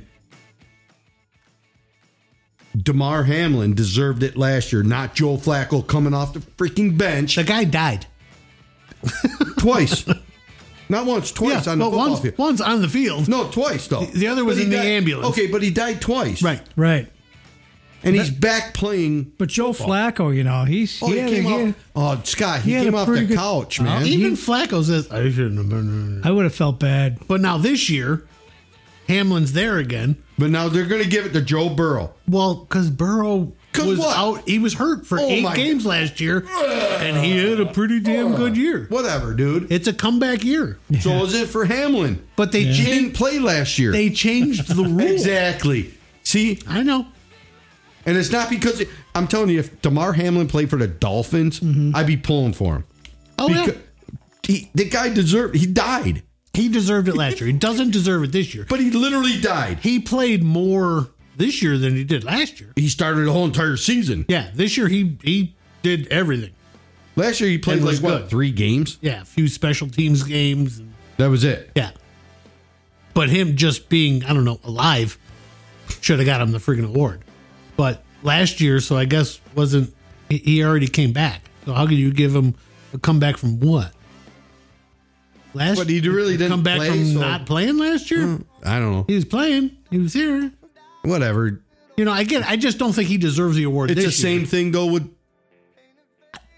B: DeMar Hamlin deserved it last year, not Joe Flacco coming off the freaking bench
C: The guy died.
B: twice. Not once, twice on the
C: but
B: football
C: once,
B: field.
C: once on the field.
B: No, twice though.
C: The other was
B: But he
C: in the
B: died-
C: ambulance.
B: Okay, but he died twice.
C: Right.
A: Right.
B: And he's back playing.
A: But Joe Flacco, you know, he's
B: Oh, he,
A: had-
B: came
A: had-
B: off. Oh, Scott, he,
A: he had
B: came
A: a
B: off the
A: pretty good-
B: couch,
A: Oh,
B: man.
C: Even Flacco says, I shouldn't have been.
A: I would have felt bad.
C: But now this year, Hamlin's there again.
B: But now they're going to give it to Joe Burrow.
C: Well, because Burrow
B: 'Cause
C: was
B: what?
C: out. He was hurt for
B: Oh,
C: eight
B: my
C: games last year, and he had a pretty damn good year.
B: Whatever, dude.
C: It's a comeback year.
B: So was it for Hamlin.
C: But they
B: He
C: changed.
B: didn't play last year.
C: They changed the rule.
B: Exactly. See?
C: I know.
B: And it's not because I'm telling you, if DeMar Hamlin played for the Dolphins, I'd be pulling for him.
C: Oh yeah,
B: Because he, the guy deserved. He died,
C: he deserved it last year. He doesn't deserve it this year.
B: but he literally died.
C: He played more this year than he did last year.
B: He started the whole entire season.
C: Yeah, this year he he did everything.
B: Last year he played
C: And
B: like
C: was
B: what
C: good.
B: three games.
C: Yeah, a few special teams games. And,
B: That was it.
C: yeah, but him just being I don't know alive should have got him the freaking award. But last year, so I guess wasn't he- he already came back? So how can you give him a comeback from what? Last,
B: But he really didn't
C: come back
B: play,
C: from
B: so-
C: not playing last year.
B: I don't know.
C: He was playing. He was here.
B: Whatever.
C: You know, I get. I just don't think he deserves the award.
B: It's
C: this
B: the same
C: year.
B: thing though with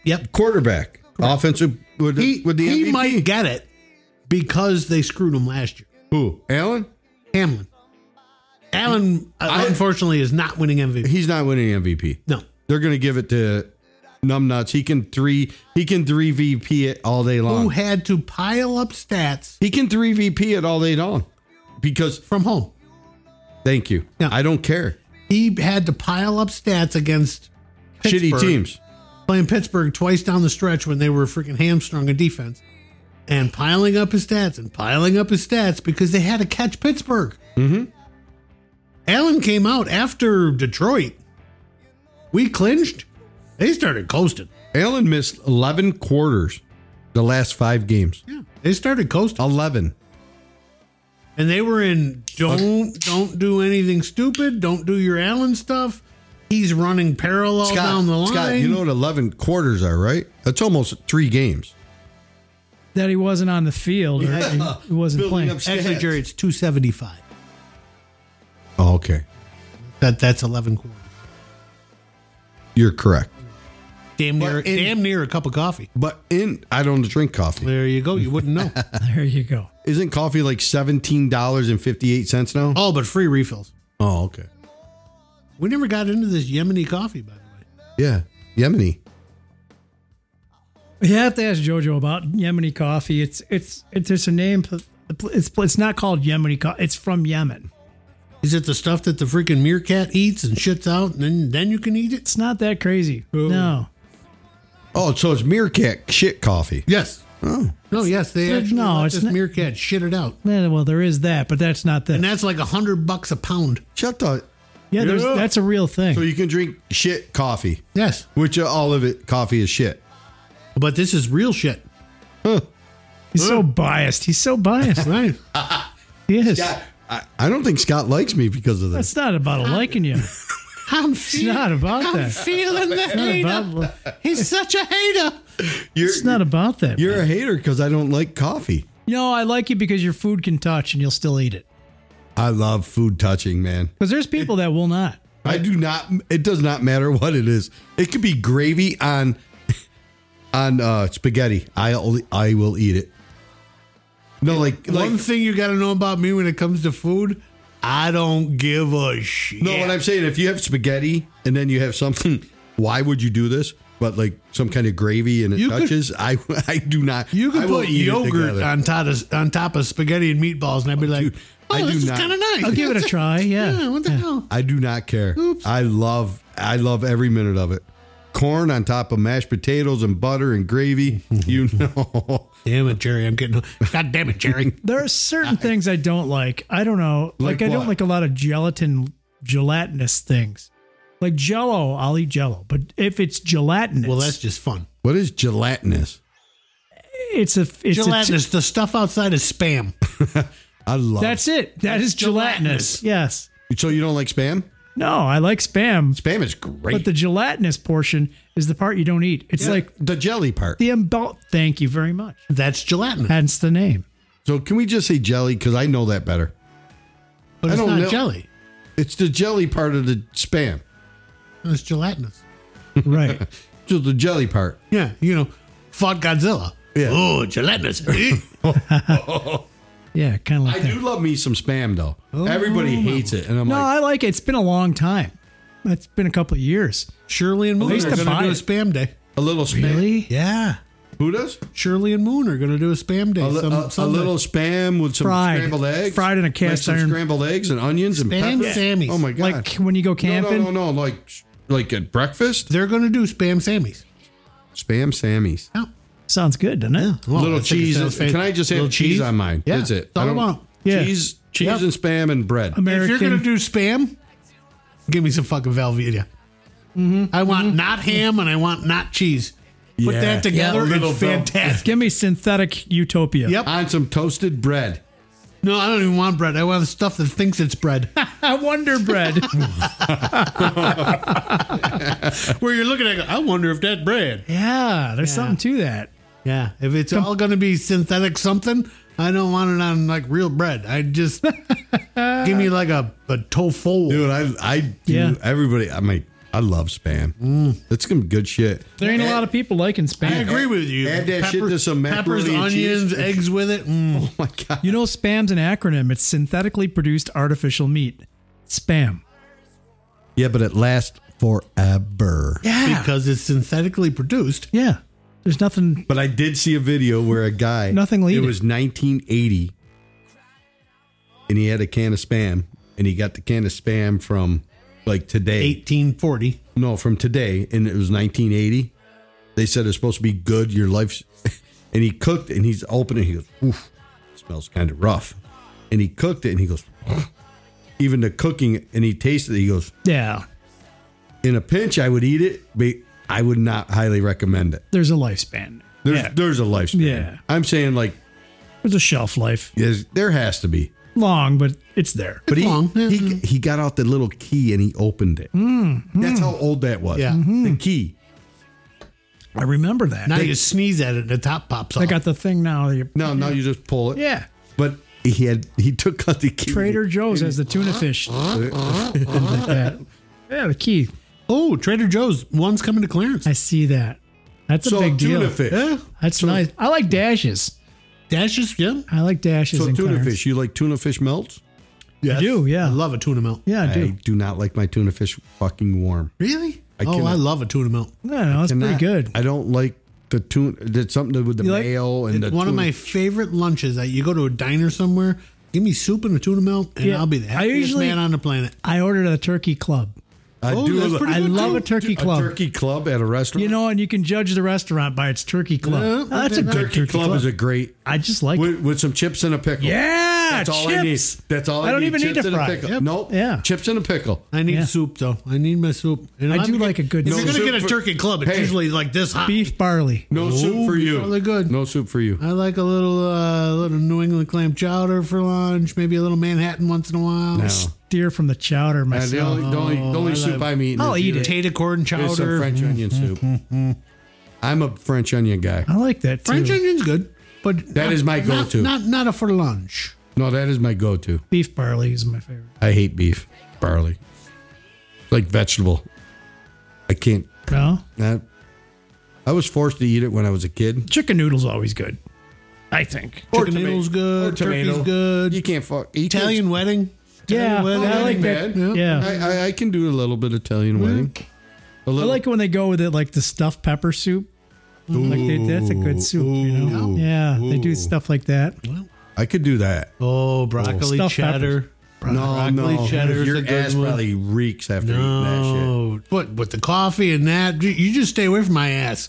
C: Yep.
B: quarterback, offensive with the,
C: He,
B: with the
C: he
B: M V P.
C: might get it because they screwed him last year.
B: Who? Allen?
C: Hamlin. Allen, uh,
B: I-
C: unfortunately, is not winning M V P.
B: He's not winning M V P.
C: No.
B: They're going to give it to numbnuts. He can three. He can three V P it all day
C: Who
B: long.
C: had to pile up stats
B: He can three V P it all day long because.
C: from home.
B: Thank you.
C: Yeah.
B: I don't care.
C: He had to pile up stats against
B: Shitty
C: Pittsburgh,
B: teams.
C: playing Pittsburgh twice down the stretch when they were freaking hamstrung in defense, and piling up his stats and piling up his stats because they had to catch Pittsburgh. Mm-hmm. Allen came out after Detroit. We clinched. They started coasting.
B: Allen missed eleven quarters the last five games.
C: Yeah, they started coasting,
B: eleven.
C: and they were in don't don't do anything stupid. Don't do your Allen stuff. He's running parallel
B: Scott,
C: down the line.
B: Scott, you know what eleven quarters are, right? That's almost three games.
A: That he wasn't on the field or
B: Yeah.
A: he wasn't
B: Building
A: playing.
B: up stats.
C: Actually, Jerry, it's two seventy five.
B: Oh, okay.
C: That that's eleven quarters.
B: You're correct.
C: Damn near,
B: But in-
C: damn near a cup of coffee.
B: But in, I don't drink coffee.
C: There you go. You wouldn't know.
A: There you go.
B: Isn't coffee like seventeen dollars and fifty-eight cents now?
C: Oh, but free refills.
B: Oh, okay.
C: We never got into this Yemeni coffee, by the way.
B: Yeah. Yemeni.
A: You have to ask JoJo about Yemeni coffee. It's it's it's there's a name. It's it's not called Yemeni coffee. It's from Yemen.
C: Is it the stuff that the freaking meerkat eats and shits out, and then then you can eat it?
A: It's not that crazy. No.
B: Oh, so it's meerkat shit coffee.
C: Yes.
B: Oh.
C: No, yes, they
A: Uh,
C: actually
A: no,
C: let
A: it's
C: this
A: not-
C: meerkat shit it out,
A: Eh, well, there is that, but that's not the.
C: and that's like a hundred bucks a pound.
B: Shut the.
A: Yeah, there's,
C: Yeah.
A: that's a real thing.
B: So you can drink shit coffee,
C: Yes,
B: which uh, all of it coffee is shit.
C: but this is real shit,
B: Huh.
A: He's so biased. He's so biased.
C: right?
A: He is.
B: I, I don't think Scott likes me because of this.
C: Uh,
A: That's not about liking you.
C: I'm
A: It's not about
C: I'm
A: that.
C: feeling the
A: It's not
C: hater.
A: about,
C: He's such a hater.
B: You're,
A: it's not about that.
B: you're
A: man.
B: a hater because I don't like coffee.
A: You know, I like you because your food can touch and you'll still eat it.
B: I love food touching, man.
A: Because there's people that will not.
B: I do not. It does not matter what it is. It could be gravy on on uh, spaghetti. I I will eat it. No, like like
C: One thing you got to know about me when it comes to food, I don't give a shit.
B: no. What I'm saying, if you have spaghetti and then you have something, why would you do this? But like some kind of gravy and it
C: You could-
B: touches, I I do not.
C: You could
B: I will
C: put
B: eat it
C: yogurt
B: together.
C: on top of on top of spaghetti and meatballs, and I'd be like,
B: Dude,
C: "Oh,
B: I do
C: this is
B: not-
C: kind of nice."
A: I'll give it a try. Yeah.
C: Yeah, what the hell?
B: I do not care.
C: Oops.
B: I love I love every minute of it. Corn on top of mashed potatoes and butter and gravy. You know.
C: Damn it, Jerry! I'm getting. God damn it, Jerry!
A: There are certain things I don't like. I don't know. Like,
B: Like
A: I don't
B: what?
A: like a lot of gelatin, gelatinous things. Like Jello, I'll eat Jello. But if it's gelatinous,
C: Well, that's just fun.
B: What is gelatinous?
A: it's a it's
C: Gelatinous, the stuff outside is spam.
B: I love.
A: A, that's it. That is gelatinous.
C: gelatinous.
A: Yes.
B: So you don't like spam?
A: No, I like spam,
B: Spam is great.
A: but the gelatinous portion is the part you don't eat. It's
B: Yeah,
A: like
B: the jelly part.
A: the embal. Thank you very much.
C: That's gelatinous,
A: Hence the name.
B: So can we just say jelly? Because I know that better.
C: but
B: I
C: it's
B: don't
C: not
B: know.
C: jelly.
B: It's the jelly part of the spam.
C: It's gelatinous.
A: Right.
B: Just the jelly part.
C: Yeah, you know, fought Godzilla.
B: Yeah.
C: Oh, gelatinous.
A: Yeah, kind of like
B: I
A: that.
B: do love me some spam though. Everybody hates it, and I'm
A: No,
B: like,
A: I like it. It's been a long time. It's been a couple of years.
C: Shirley and Moon
A: used
C: are
A: to
C: going to
A: buy
C: do a
A: it.
C: spam day.
B: a little spam.
A: Really?
C: Yeah.
B: Who does?
C: Shirley and Moon are going to do a spam day.
B: A, li-
C: some,
B: a- a
C: Sunday.
B: little spam with some
A: Fried.
B: scrambled eggs,
A: Fried in a
B: Like
A: cast
B: some
A: iron.
B: scrambled eggs and onions and
C: Spam
B: pepper.
C: Sammies.
B: Oh my god!
A: Like when you go
B: no,
A: camping.
B: no, no, no, like like at breakfast.
C: They're going to do spam Sammies.
B: Spam Sammys.
C: Yeah.
A: Sounds good, doesn't it?
C: Well,
B: little
C: I think it
B: cheese.
C: sounds
B: Can
C: fantastic.
B: I just have
C: Little
B: cheese on mine?
C: Yeah.
B: That's it.
C: It's all
B: I don't-
C: about.
A: Yeah.
B: Cheese, cheese
C: Yep.
B: and spam and bread.
A: American.
C: If you're going to do spam, give me some fucking Velveeta. I want not ham and I want not cheese. Put
B: Yeah.
C: that together.
B: Yeah, a little
C: it's
B: Vel-
C: fantastic.
A: Give me synthetic utopia.
C: Yep.
B: On some toasted bread.
C: No, I don't even want bread. I want the stuff that thinks it's bread.
A: Wonder bread.
C: Where you're looking at it, I wonder if that's bread.
A: Yeah, there's
C: Yeah.
A: something to that.
C: Yeah. If it's all going to be synthetic something, I don't want it on like real bread. I just give me like a, a tofu.
B: Dude, I I do
A: Yeah.
B: everybody I might I love Spam. That's some good shit.
A: There ain't a
B: Add-
A: lot of people liking
C: I
A: Spam.
C: agree with you.
B: Add that shit to some
C: peppers,
B: macaroni and
C: onions,
B: cheese.
C: eggs with it. Mm.
B: Oh my god!
A: You know, Spam's an acronym. It's synthetically produced artificial meat. Spam.
B: Yeah, but it lasts forever.
A: Yeah.
C: Because it's synthetically produced.
A: Yeah. There's nothing.
B: But I did see a video where a guy,
A: Nothing
B: it
A: leaded.
B: was nineteen eighty, and he had a can of Spam, and he got the can of Spam from like today.
C: eighteen forty.
B: No, from today, and it was nineteen eighty. They said it's supposed to be good. Your life's, and he cooked, and he's opening. He goes, "Oof, it smells kind of rough." And he cooked it, and he goes, even the cooking, and he tasted it. He goes,
A: Yeah.
B: in a pinch, I would eat it, but I would not highly recommend it.
A: There's a lifespan.
B: There's
A: yeah.
B: there's a lifespan.
A: Yeah.
B: I'm saying like
A: There's a shelf life.
B: yes, there has to be.
A: Long, but it's there.
B: But he,
C: long.
B: he he got out the little key and he opened it.
A: Mm-hmm.
B: That's how old that was.
C: Yeah.
B: The key.
A: I remember that.
C: Now you sneeze at it and the top pops off.
A: I got the thing now. that you-
B: No, now you just pull it.
A: Yeah.
B: But he had he took out the key.
A: Trader Joe's has the tuna fish. Like that. Yeah, the key.
C: oh, Trader Joe's. One's coming to clearance.
A: I see that. That's a
B: So
A: big
B: tuna
A: deal.
B: fish.
C: Yeah.
A: That's nice. I like dashes.
C: Dashes, yeah.
A: I like dashes.
B: So
A: and
B: tuna
A: Clarence.
B: fish. You like tuna fish melts?
C: Yes.
A: do, yeah.
C: I love a tuna melt.
A: Yeah, I
B: I
A: do.
B: do not like my tuna fish fucking warm.
C: Really?
B: I
C: oh,
B: cannot-
C: I love a tuna melt.
A: No, no, it's
B: Cannot-
A: pretty good.
B: I don't like the tuna. Did something to do with the
A: You like-
B: mayo and
C: It's
B: the
C: one of
B: tuna-
C: my favorite lunches. That you go to a diner somewhere, give me soup and a tuna melt, and
A: Yeah,
C: I'll be the
A: I
C: happiest
A: usually-
C: man on the planet.
A: I ordered a turkey club.
B: I
C: Oh,
B: do.
C: that's
B: a-
C: pretty
A: I
C: good
A: love
C: too.
A: a turkey
B: a
A: club.
B: turkey club at a restaurant.
A: You know, and you can judge the restaurant by its turkey club.
C: Yeah,
A: Oh, that's a
C: okay.
A: good
B: turkey,
A: turkey,
B: club,
A: club.
B: is a great
A: I just like it.
B: with, with some chips and a pickle.
A: Yeah,
B: That's all
A: chips.
B: I need. That's all I,
A: I don't
B: need.
A: even need
B: Chips
A: to
B: and a
A: fry.
B: pickle.
A: Yep.
B: Nope.
A: Yeah.
B: Chips and a pickle.
C: I need
A: Yeah.
C: soup though. I need my soup. And
A: I
C: I'm
A: do
C: gonna-
A: like a good
C: If
B: No
C: you're gonna
B: soup
C: get a
B: for-
C: turkey club, it's
B: Hey.
C: usually like this hot.
A: beef barley.
B: No soup for you.
C: Really good.
B: No soup for you.
C: I like a little, uh, little New England clam chowder for lunch. Maybe a little Manhattan once in a while.
B: No.
A: Steer from the chowder
B: Uh, the
A: myself.
B: only, the only, the only
C: I
B: soup
C: love-
B: I'm eating
A: I'll
B: is
A: eat
B: either-
A: it.
C: Potato corn
B: is some
C: chowder.
B: French onion soup. I'm a French onion guy.
A: I like that too.
C: French onion's good, but
B: That
C: not-
B: is my
C: not-
B: go-to.
C: Not, not a for lunch.
B: No, that is my go-to.
A: Beef barley is my favorite.
B: I hate beef barley. It's like vegetable. I can't.
A: No,
B: That. I was forced to eat it when I was a kid.
A: chicken noodles always good. I think.
B: Or
C: Chicken
B: toma-
C: noodles good.
B: or
C: Turkey's
B: tomato.
C: good.
B: You can't fuck eat
C: Italian wedding.
A: Yeah,
C: Italian wedding.
A: I like
B: that.
C: Yeah.
A: Yeah,
B: I, I, I can do a little bit of Italian wedding. A
A: I
B: little.
A: like it when they go with it like the stuffed pepper soup. Like they, that's a good soup, you know.
B: Ooh.
A: Yeah, they do
B: Ooh.
A: stuff like that.
B: I could do that.
C: Oh, broccoli
A: Stuffed
C: cheddar.
B: No,
C: Broccoli
B: no.
C: cheddar is
B: Your
C: a good
B: ass
C: one.
B: probably reeks after eating that shit.
C: No, but with the coffee and that, you- you just stay away from my ass.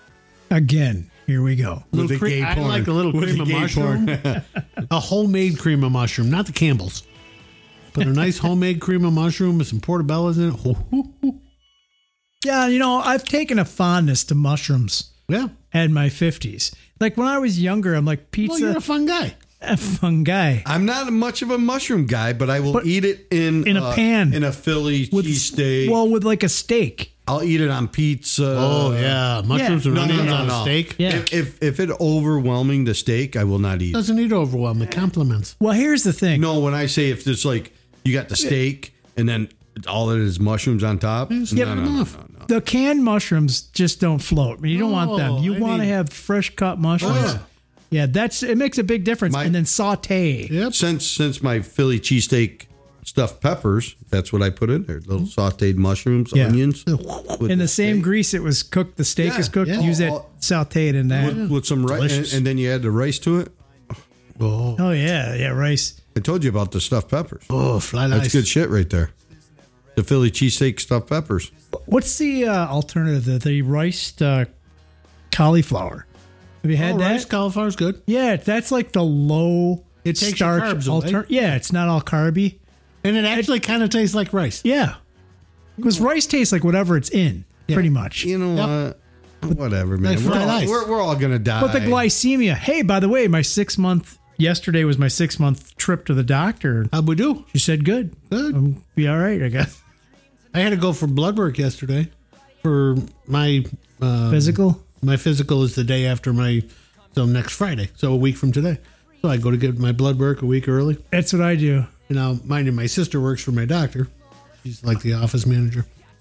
A: Again, here we go.
B: With
C: Little
B: the
C: cre-
B: gay
C: I
B: porn.
C: like a little
B: With
C: cream
B: the
C: of
B: gay
C: mushroom.
B: porn.
C: A homemade cream of mushroom, not the Campbell's. Put a nice homemade cream of mushroom with some portobellos in it. Hoo, hoo, hoo.
A: Yeah, you know, I've taken a fondness to mushrooms
C: Yeah.
A: at my fifties. Like when I was younger, I'm like
C: Well, you're
A: pizza,
C: a fun guy.
A: a fun guy.
B: I'm not much of a mushroom guy, but I will
A: But
B: eat it in
A: in a
B: uh,
A: pan.
B: in a Philly
A: With
B: cheesesteak.
A: well, with like a steak.
B: I'll eat it on pizza.
C: Oh, yeah. Mushrooms
A: yeah.
C: and
B: No, no,
C: onions
B: no,
C: on
B: no.
C: a steak.
A: Yeah.
B: If, if if it overwhelming the steak, I will not eat.
C: Doesn't need overwhelm. It compliments.
A: Well, here's the thing.
B: No, when I say if it's like you got the steak and then all it is mushrooms on top.
C: It's
B: No,
C: not
B: no, no,
C: enough.
B: no, no.
A: The canned mushrooms just don't float. I mean, you don't want them.
C: No,
A: You
C: I
A: want to
C: mean-
A: have fresh cut mushrooms.
C: Oh, yeah.
A: Yeah, that's it makes a big difference.
B: My-
A: and then saute.
C: Yep.
B: Since since my Philly cheesesteak stuffed peppers, that's what I put in there. Little sautéed mushrooms,
A: Yeah.
B: onions. with
A: In the same
B: steak.
A: grease it was cooked, the steak
B: Yeah,
A: is cooked,
C: yeah.
A: use it,
B: Oh,
A: saute it in that.
B: with, with some rice, and,
C: Delicious.
B: and then you add the rice to it.
C: Oh,
A: Oh, yeah, yeah, rice.
B: I told you about the stuffed peppers.
C: oh fly
B: That's
C: lice.
B: good shit right there. The Philly cheesesteak stuffed peppers.
A: What's the uh, alternative? The, the riced uh, cauliflower. Have you had
C: Oh,
A: that?
C: rice cauliflower's good.
A: Yeah, that's like the low
C: It takes your
A: starch
C: carbs away.
A: alter- Yeah, it's not all carby.
C: And it actually kind of tastes like rice.
A: Yeah. Because rice tastes like whatever it's in,
C: Yeah.
A: pretty much.
B: You know
C: Yep.
B: what? Whatever, man.
C: Like
B: We're
C: fried
B: all,
C: ice.
B: we're, we're all gonna die.
A: But the glycemia. Hey, by the way, my six month yesterday was my six month trip to the doctor.
C: How'd we do?
A: She said good.
C: Good.
A: Um, be all right, I guess.
C: I had to go for blood work yesterday. For my uh,
A: Physical.
C: my physical is the day after my, so next Friday, so a week from today. So I go to get my blood work a week early.
A: That's what I do.
C: You know, mind you, my sister works for my doctor. She's like the office manager.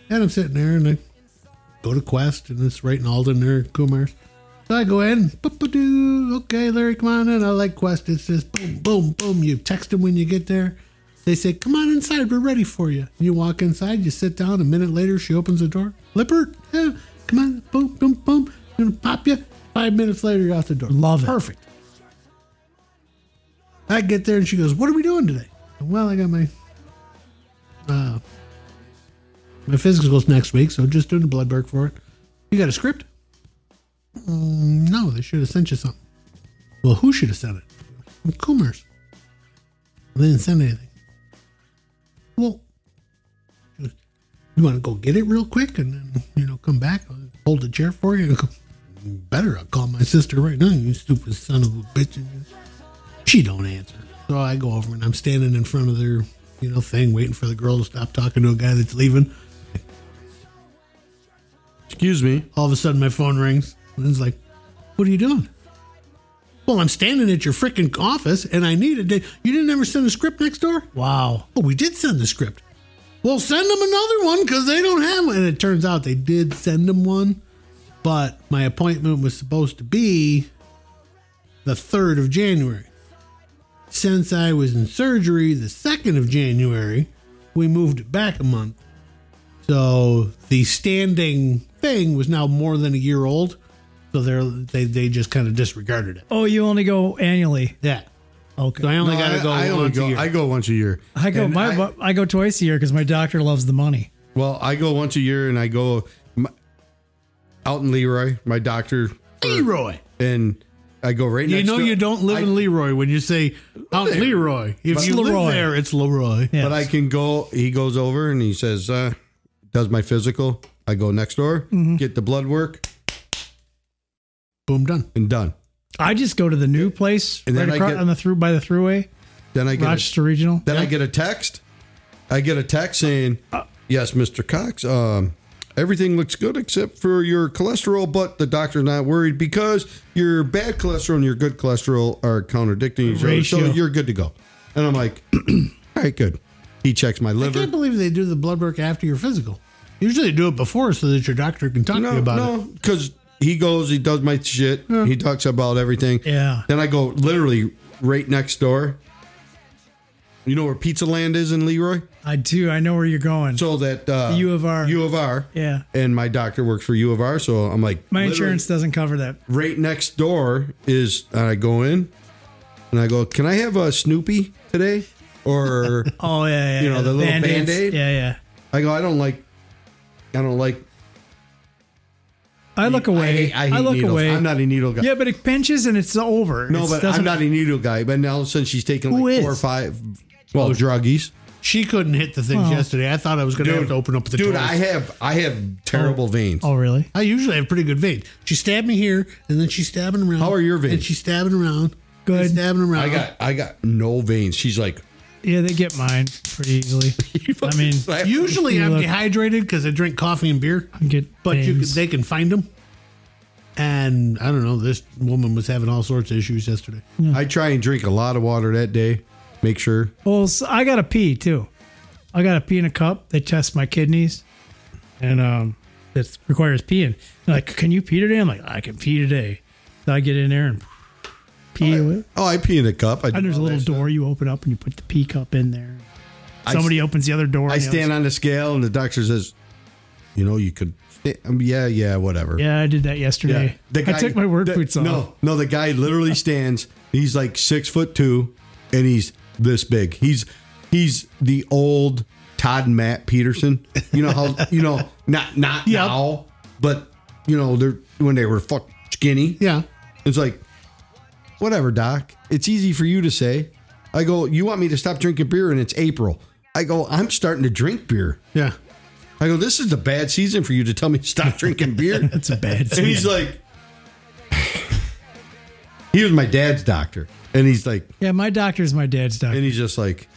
C: And I'm sitting there and I go to Quest and it's right in Alden there, Kumars. So I go in, boop-a-doo, okay, Larry, come on in. I like Quest. It says boom, boom, boom. You text them when you get there. They say, come on inside, we're ready for you. You walk inside, you sit down, a minute later, she opens the door. Lippert, yeah, come on, boom, boom, boom. I'm gonna pop you. Five minutes later, you're out the door.
A: Love it.
C: Perfect. I get there and she goes, what are we doing today? Well, I got my uh, my physicals next week, so just doing the blood work for it. You got a script? Mm, no, they should have sent you something. Well, who should have sent it? Coomers. They didn't send anything. Well, you want to go get it real quick and then, you know, come back, I'll hold the chair for you? Go, better, I'll call my sister right now, you stupid son of a bitch. She don't answer. So I go over and I'm standing in front of their, you know, thing, waiting for the girl to stop talking to a guy that's leaving.
B: Excuse me.
C: All of a sudden my phone rings and it's like, what are you doing? Well, I'm standing at your freaking office and I need a day. You didn't ever send a script next door?
A: Wow.
C: Oh, we did send the script. Well, send them another one because they don't have one. And it turns out they did send them one, but my appointment was supposed to be the third of January. Since I was in surgery the second of January, we moved it back a month. So the standing thing was now more than a year old. So they're, they they just kind of disregarded it.
A: Oh, you only go annually.
C: Yeah.
A: Okay.
C: So I only
B: No,
C: got to
B: I-
C: go
B: I only
C: once
B: go,
C: a year.
B: I go once a year.
A: I go
B: And
A: my
B: I-
A: I, go twice a year because my doctor loves the money.
B: Well, I go once a year, and I go my, out in Leroy, my doctor,
C: Leroy.
B: and I go right
C: You
B: next.
C: know
B: to,
C: you don't live
B: I-
C: in Leroy when you say out in Leroy. If
A: But-
C: you live
A: Leroy.
C: there, it's Leroy.
A: Yeah.
B: But I can go. He goes over and he says, uh, "Does my physical?" I go next door,
A: Mm-hmm.
B: get the blood work,
C: Boom, done.
B: and done.
A: I just go to the new place
B: And then
A: right
B: I
A: across
B: get-
A: on the through by the throughway,
B: Then I get. A,
A: Rochester Regional.
B: then I get a text. I get a text saying, "Yes, Mister Cox. Um, everything looks good except for your cholesterol, but the doctor's not worried because your bad cholesterol and your good cholesterol are contradicting each other, so
A: Ratio.
B: you're good to go." And I'm like, "All right, good." He checks my
C: I
B: liver.
C: can't believe they do the blood work after your physical. Usually they do it before so that your doctor can talk to you
B: No,
C: about
B: no,
C: it.
B: because he goes, he does my shit. He talks about everything.
A: Yeah.
B: Then I go literally right next door. You know where Pizza Land is in Leroy?
A: I do. I know where you're going.
B: So that uh,
A: U of R.
B: U of R.
A: Yeah.
B: And my doctor works for U of R, so I'm like,
A: My
B: literally
A: insurance doesn't cover that.
B: right next door is. And I go in, and I go, "Can I have a Snoopy today?" Or
A: Oh yeah, yeah.
B: You know,
A: yeah.
B: the little
A: Band-Aids.
B: Band-Aid?
A: Yeah, yeah.
B: I go, "I don't like, I don't like."
A: I look
B: I
A: away.
B: hate, I hate
A: look
B: needles.
A: away.
B: I'm not a needle guy.
A: Yeah, but it pinches and it's over.
B: No,
A: It's
B: but
A: doesn't-
B: I'm not a needle guy. But now all of a sudden she's taking
A: Who
B: like
A: is?
B: four or five. Well, druggies.
C: She couldn't hit the things
A: Oh.
C: yesterday. I thought I was going to have to open up the
B: Dude,
C: toys.
B: I have I have terrible veins.
A: Oh, really?
C: I usually have pretty good veins. She stabbed me here, and then she's stabbing around.
B: How are your veins?
C: And she's stabbing around.
A: Good.
C: And stabbing around.
B: I got I got no veins. She's like,
A: Yeah, they get mine pretty easily. I mean,
C: Usually
A: You
C: I'm
A: look-
C: dehydrated because I drink coffee and beer,
A: I get
C: but you can,
A: veins.
C: they can find them. And I don't know, this woman was having all sorts of issues yesterday.
B: I try and drink a lot of water that day. Make sure.
A: Well, so I got to pee too. I got to pee in a cup. They test my kidneys, and um, it requires peeing. They're like, can you pee today? I'm like, I can pee today. So I get in there and pee away.
B: Oh, I pee in a cup. I do
A: And there's a
B: all
A: little
B: that stuff.
A: door you open up and you put the pee cup in there.
B: I
A: Somebody
B: s-
A: opens the other door.
B: I
A: on the other
B: stand on the scale and the doctor says, you know, you could. Um, yeah, yeah, whatever.
A: Yeah, I did that yesterday.
B: Yeah. The
A: I
B: guy-
A: took my work
B: the-
A: boots off.
B: No, no, the guy literally stands. He's like six foot two, and he's this big. He's he's the old Todd and Matt Peterson. You know how you know not not
C: Yep.
B: now, but you know they're when they were fuck skinny.
C: Yeah.
B: It's like, whatever, doc. It's easy for you to say. I go, you want me to stop drinking beer, and it's April. I go, I'm starting to drink beer.
C: Yeah.
B: I go, this is a bad season for you to tell me to stop drinking beer.
A: That's a bad
B: And he's
A: season.
B: like, he was my dad's doctor. And he's like,
A: Yeah, my doctor's my dad's doctor.
B: and he's just like,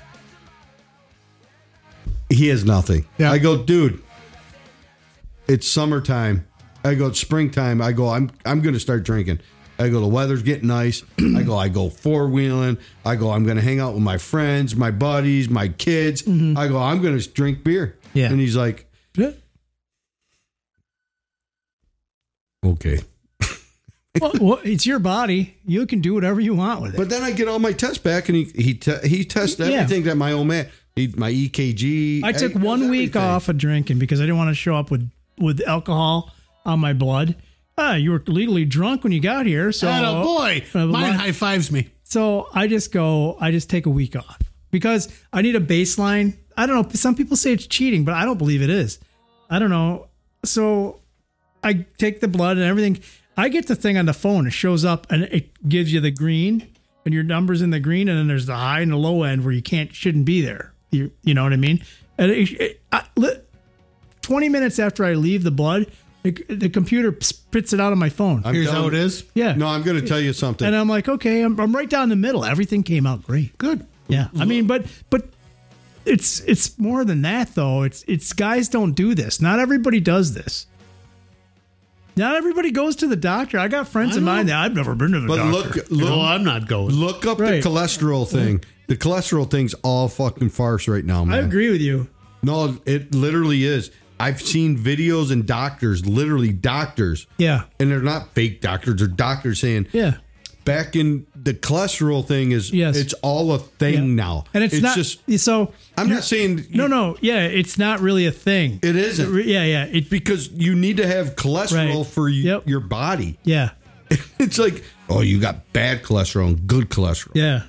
B: he has nothing.
C: Yeah.
B: I go, dude, it's summertime. I go, it's springtime. I go, I'm I'm going to start drinking. I go, the weather's getting nice. I go, I go four wheeling. I go, I'm going to hang out with my friends, my buddies, my kids. I go, I'm going to drink beer.
A: Yeah.
B: And he's like,
A: Yeah.
B: Okay.
A: Well, well, it's your body. You can do whatever you want with it.
B: But then I get all my tests back, and he he te- he tests
A: Yeah.
B: everything that my old man, he, my E K G.
A: I took
B: he does
A: one week
B: everything.
A: off of drinking because I didn't want to show up with, with alcohol on my blood. Ah, you were legally drunk when you got here, so
C: Oh boy,
A: Uh,
C: mine
A: my-
C: high fives me.
A: So I just go, I just take a week off because I need a baseline. I don't know. Some people say it's cheating, but I don't believe it is. I don't know. So I take the blood and everything. I get the thing on the phone. It shows up and it gives you the green and your number's in the green. And then there's the high and the low end where you can't, shouldn't be there. You, you know what I mean? And it, it, I, twenty minutes after I leave the blood, the, the computer spits it out on my phone.
B: I'm
C: Here's how
B: telling-
C: it is.
A: Yeah.
B: No, I'm going to tell you something.
A: And I'm like, okay, I'm, I'm right down the middle. Everything came out great.
C: Good.
A: Yeah. I mean, but but it's it's more than that though. It's it's guys don't do this. Not everybody does this. Not everybody goes to the doctor. I got friends
C: I
A: of mine
C: know.
A: that I've never been to the
B: but
A: doctor.
B: look,
C: No,
B: look,
C: I'm not going.
B: look up
A: Right.
B: the cholesterol thing. The cholesterol thing's all fucking farce right now,
A: I
B: man.
A: agree with you.
B: No, it literally is. I've seen videos and doctors, literally doctors,
A: Yeah.
B: and they're not fake doctors. They're doctors saying,
A: Yeah.
B: back in the cholesterol thing is,
A: Yes.
B: it's all a thing
A: Yeah.
B: now.
A: And it's, not
B: just,
A: so
B: I'm not saying,
A: no, no, yeah, it's not really a thing.
B: it isn't.
A: Yeah, yeah. It
B: Because you need to have cholesterol
A: Right.
B: for y-
A: Yep.
B: your body.
A: yeah.
B: It's like, oh, you got bad cholesterol and good cholesterol.
A: Yeah.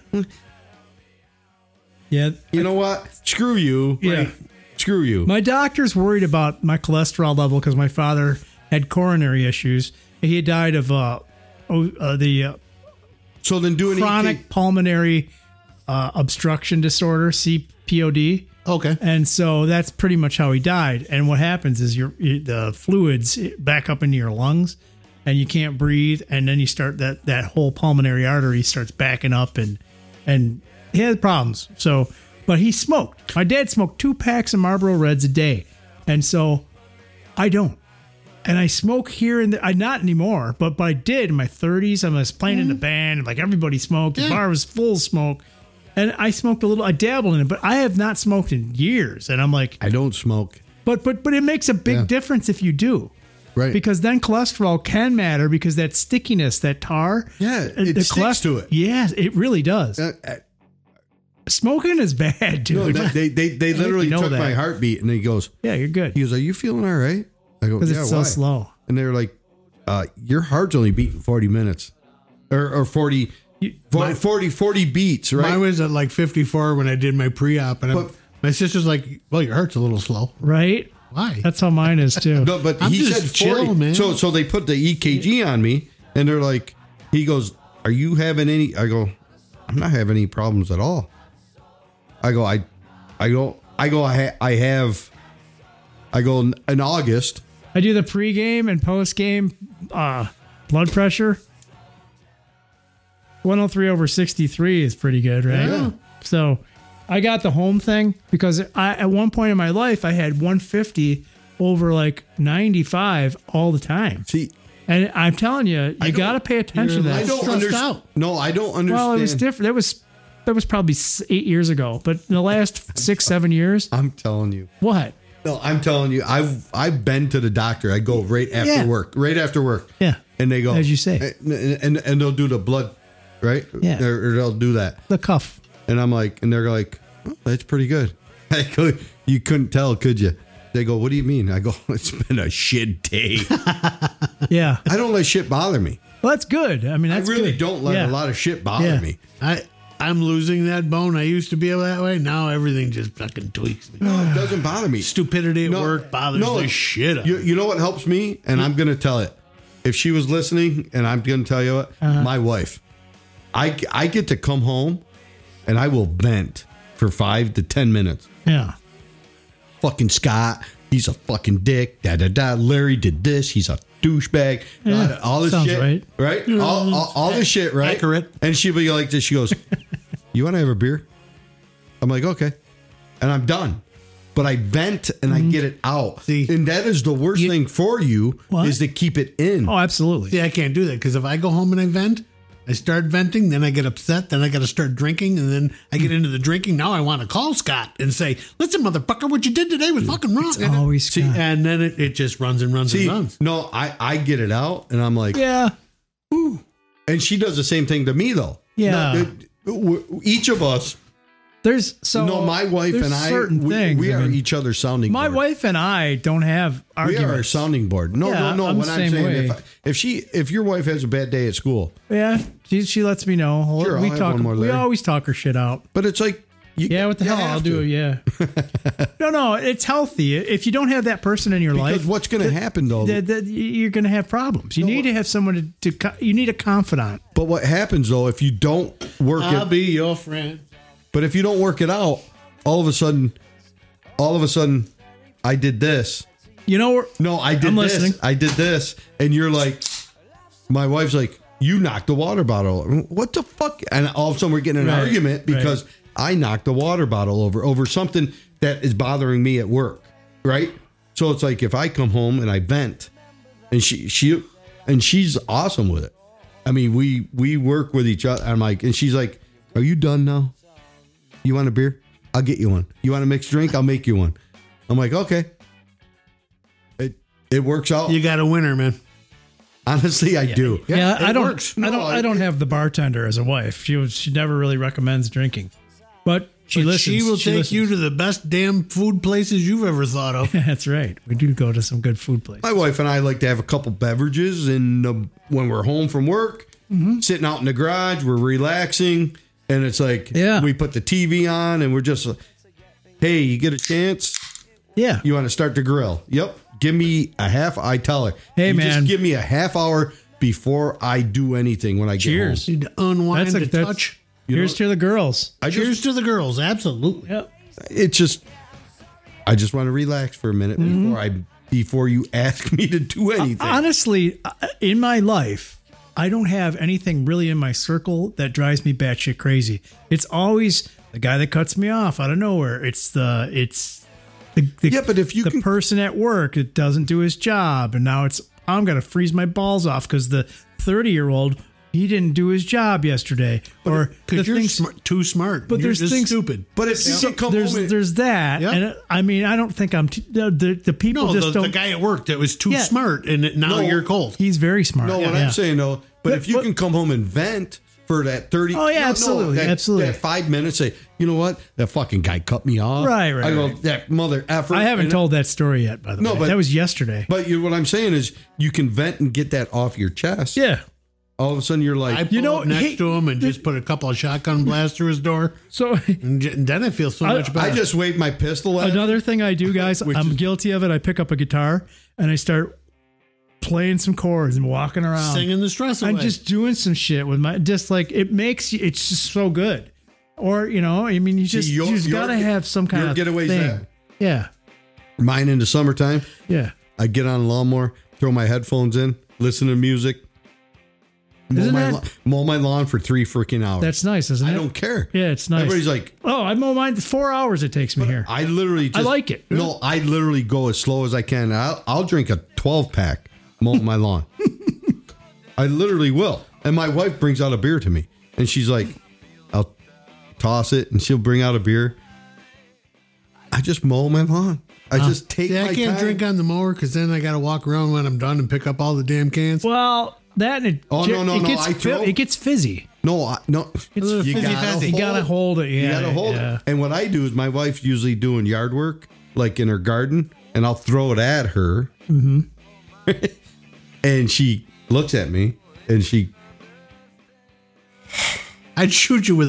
A: Yeah.
B: You know what? Screw you.
A: Yeah.
B: Right? Screw you.
A: My doctor's worried about my cholesterol level because my father had coronary issues. He had died of uh, oh, uh, the uh,
B: so then do an
A: chronic
B: E K G.
A: pulmonary uh, obstruction disorder, C P O D.
C: Okay.
A: And so that's pretty much how he died. And what happens is your the fluids back up into your lungs, and you can't breathe. And then you start that that whole pulmonary artery starts backing up, and and he had problems. So, but he smoked. My dad smoked two packs of Marlboro Reds a day, and so I don't. And I smoke here and there. I not anymore, but, but I did in my thirties. I was playing in the band, like everybody smoked. The
C: Yeah.
A: bar was full of smoke. And I smoked a little, I dabbled in it, but I have not smoked in years. And I'm like,
B: I don't smoke.
A: but but but it makes a big
B: Yeah.
A: difference if you do.
B: Right.
A: Because then cholesterol can matter because that stickiness, that tar.
B: Yeah,
A: uh,
B: it sticks to it.
A: Yes, it really does.
B: Uh, uh,
A: Smoking is bad, dude.
B: no, they, they, they literally
A: know
B: took
A: that.
B: my heartbeat and he goes,
A: yeah, you're good.
B: he goes, are you feeling all right? I go,
A: Because
B: yeah,
A: it's so
B: why?
A: slow.
B: And they're like, uh, your heart's only beating forty minutes or, or forty,
A: You-
B: forty, forty, forty beats, right?
C: Mine was at like fifty-four when I did my pre-op, and I'm,
B: But-
C: my sister's like, "Well, your heart's a little slow.
A: Right?
C: Why?"
A: That's how mine is too.
B: No, but
C: I'm
B: he
C: just
B: said
C: chill,
B: forty.
C: man.
B: So, so they put the E K G on me, and they're like, he goes, "Are you having any?" I go, "I'm not having any problems at all." I go, I, I go, I go, I, ha- I have, I go in, in August.
A: I do the pregame and postgame uh, blood pressure. one oh three over sixty-three is pretty good, right?
B: Yeah.
A: So I got the home thing because I, at one point in my life, I had one fifty over like ninety-five all the time.
B: See,
A: And I'm telling you, you
B: don't-
A: got to pay attention to
C: You're
A: that.
B: I don't
C: stressed
B: understand.
C: out.
B: No, I don't understand.
A: Well, it was different. That was that was probably s- eight years ago. But in the last six, seven years,
B: I'm telling you.
A: what?
B: No, I'm telling you. I've I've been to the doctor. I go right after
A: Yeah.
B: work, right after work.
A: Yeah.
B: And they go,
A: As you say.
B: and and, and they'll do the blood, right?
A: Yeah.
B: Or, or they'll do that.
A: The cuff.
B: And I'm like, and they're like, oh, that's pretty good. I go, you couldn't tell, could you? They go, what do you mean? I go, it's been a shit day.
A: Yeah.
B: I don't let shit bother me.
A: Well, that's good. I mean,
B: I
A: that's
B: really
A: good.
B: don't let
A: Yeah.
B: a lot of shit bother
A: Yeah.
B: me.
C: I I'm losing that bone. I used to be able that way. Now everything just fucking tweaks me.
B: No, it doesn't bother me.
C: Stupidity at
B: No,
C: work bothers
B: no,
C: the shit out.
B: You,
C: of me.
B: you know what helps me? And I'm going to tell it. If she was listening, and I'm going to tell you what,
A: Uh-huh.
B: my wife, I, I get to come home and I will vent for five to ten minutes.
A: Yeah.
B: Fucking Scott, he's a fucking dick. Da da da. Larry did this. He's a douchebag.
A: Yeah,
B: Uh, all this
A: sounds
B: shit,
A: right.
B: right? All, all, all this shit, right?
C: Accurate.
B: And she'll be like this. She goes, "You want to have a beer?" I'm like, "Okay," and I'm done. But I vent and I get it out.
C: See-
B: and that is the worst thing for you
A: What?
B: is to keep it in.
A: Oh, absolutely.
C: See, I can't do that because if I go home and I vent, I start venting, then I get upset, then I got to start drinking, and then I get into the drinking. Now I want to call Scott and say, listen, motherfucker, what you did today was fucking wrong.
A: It's always
C: See,
A: Scott.
C: and then it, it just runs and runs
B: See,
C: and runs.
B: no, I, I get it out and I'm like,
A: Yeah.
B: and she does the same thing to me though.
A: Yeah.
B: No, it- w- each of us,
A: There's so
B: no, my wife
A: there's
B: and I,
A: certain
B: we,
A: things.
B: we
A: I
B: are
A: mean,
B: each other's sounding
A: my
B: board.
A: wife and I don't have
B: We are our
A: arguments.
B: sounding board. No,
A: Yeah,
B: no, no.
A: I'm
B: What
A: the
B: I'm
A: same
B: saying,
A: way.
B: if, I, if she, if your wife has a bad day at school,
A: Yeah, she she lets me know.
B: Sure,
A: we
B: I'll have
A: talk.
B: one more,
A: We
B: Larry.
A: always talk her shit out.
B: but it's like, you,
A: Yeah, what the
B: you
A: hell?
B: have
A: I'll do
B: to.
A: it. Yeah. no, no, it's healthy. If you don't have that person in your
B: Because
A: life,
B: what's going to happen though?
A: that, that you're going to have problems. You need to have someone to, to. co- You need a confidant.
B: But what happens though if you don't work
C: I'll
B: it?
C: be your friend.
B: But if you don't work it out, all of a sudden, all of a sudden, I did this.
A: You know,
B: No, I did
A: I'm
B: this.
A: listening.
B: I did this, and you're like, my wife's like, you knocked the water bottle over. What the fuck? And all of a sudden, we're getting in an
A: Right,
B: argument because I knocked the water bottle over over something that is bothering me at work, right? So it's like if I come home and I vent, and she she and she's awesome with it. I mean, we we work with each other. I'm like, and she's like, "Are you done now? You want a beer? I'll get you one. You want a mixed drink? I'll make you one." I'm like, okay. It it works out.
C: You got a winner, man.
B: Honestly, I do.
A: yeah, I
C: it
A: don't.
C: works.
A: I
B: No,
A: don't. I don't
B: it-
A: have the bartender as a wife. She was, she never really recommends drinking, but she
C: But
A: listens.
C: she will take
A: listens.
C: you to the best damn food places you've ever thought of.
A: That's right. We do go to some good food places.
B: My wife and I like to have a couple beverages, and uh, when we're home from work,
A: Mm-hmm.
B: sitting out in the garage, we're relaxing, and it's like,
A: Yeah.
B: we put the T V on, and we're just, like, hey, you get a chance?
A: Yeah.
B: You want to start the grill? Yep. Give me a half. I tell her,
A: Hey,
B: you
A: man.
B: just give me a half hour before I do anything when I get
A: Cheers.
B: home.
C: Need to unwind
A: That's
C: to
A: like that's.
C: touch.
A: Here's to the girls.
B: I
C: Cheers
B: just,
C: to the girls. Absolutely.
A: Yep.
B: it's just, I just want to relax for a minute
A: Mm-hmm.
B: before I before you ask me to do anything.
A: Honestly, uh, in my life, I don't have anything really in my circle that drives me batshit crazy. It's always the guy that cuts me off out of nowhere. It's the it's the, the
B: Yeah, but if you
A: the
B: can-
A: person at work that doesn't do his job, and now it's I'm gonna freeze my balls off because the thirty year old he didn't do his job yesterday, or the
C: Because you're
A: things.
C: smart, too smart.
A: But
C: You're
A: there's
C: just
A: things-
C: stupid.
B: But if you can come
A: there's
B: home and,
A: there's that,
C: Yeah.
A: and uh, I mean I don't think I'm t- the the, the people
C: No,
A: just
C: the,
A: don't.
C: the guy at work that was too
A: Yeah.
C: smart, and it- now
B: No.
C: you're cold.
A: He's very smart.
B: no, what
A: Yeah.
B: I'm saying though, but,
A: But-
B: if you
A: but-
B: can come home and vent for that thirty,
A: Oh, yeah, absolutely,
B: that,
A: absolutely.
B: that five minutes, say, you know what, that fucking guy cut me off.
A: Right, right,
B: I go,
A: right.
B: that mother effer.
A: I haven't
B: And-
A: told that story yet, by the
B: No,
A: way.
B: but-
A: that was yesterday.
B: But you, what I'm saying is, you can vent and get that off your chest.
A: Yeah.
B: All of a sudden, you're like,
C: I pull
A: You know,
C: up next
A: he-
C: to him and just put a couple of shotgun blasts through his door,
A: So
C: and, j- and then it feels so
A: I-
C: much better.
B: I just waved my pistol at him.
A: another thing I do, guys,
B: Which
A: I'm
B: is-
A: guilty of it. I pick up a guitar and I start playing some chords and walking around.
C: singing the stress away.
A: I'm just doing some shit with my just like it makes you. It's just so good. Or you know, I mean, you just
B: your-
A: you just
B: your-
A: gotta have some kind
B: your
A: of
B: getaway's
A: thing.
B: that.
A: Yeah,
B: Mine in the summertime,
A: yeah.
B: I get on a lawnmower, throw my headphones in, listen to music, mow
A: Isn't
B: my,
A: that-
B: lawn, mow my lawn for three freaking hours.
A: That's nice, isn't it?
B: I don't care.
A: Yeah, it's nice.
B: Everybody's like,
A: Oh, I mow mine four hours. It takes me here.
B: I literally just,
A: like it.
B: No, I literally go as slow as I can. I'll, I'll drink a twelve pack, mow my lawn. I literally will. And my wife brings out a beer to me, and she's like, I'll toss it, and she'll bring out a beer. I just mow my lawn. I just take
C: See,
B: my
C: I can't
B: time.
C: drink on the mower because then I got to walk around when I'm done and pick up all the damn cans.
A: Well, that and it,
B: Oh, no, no,
A: it
B: no,
A: gets
B: I
A: fi-
B: throw-
A: it gets fizzy.
B: No, I, no.
A: It's
B: you
A: fizzy
B: gotta
A: fizzy.
B: hold,
A: You gotta hold it. Yeah,
B: you gotta hold
A: yeah.
B: it. And what I do is my wife's usually doing yard work, like in her garden, and I'll throw it at her. Mm-hmm. And she looks at me, and she
C: I'd shoot you with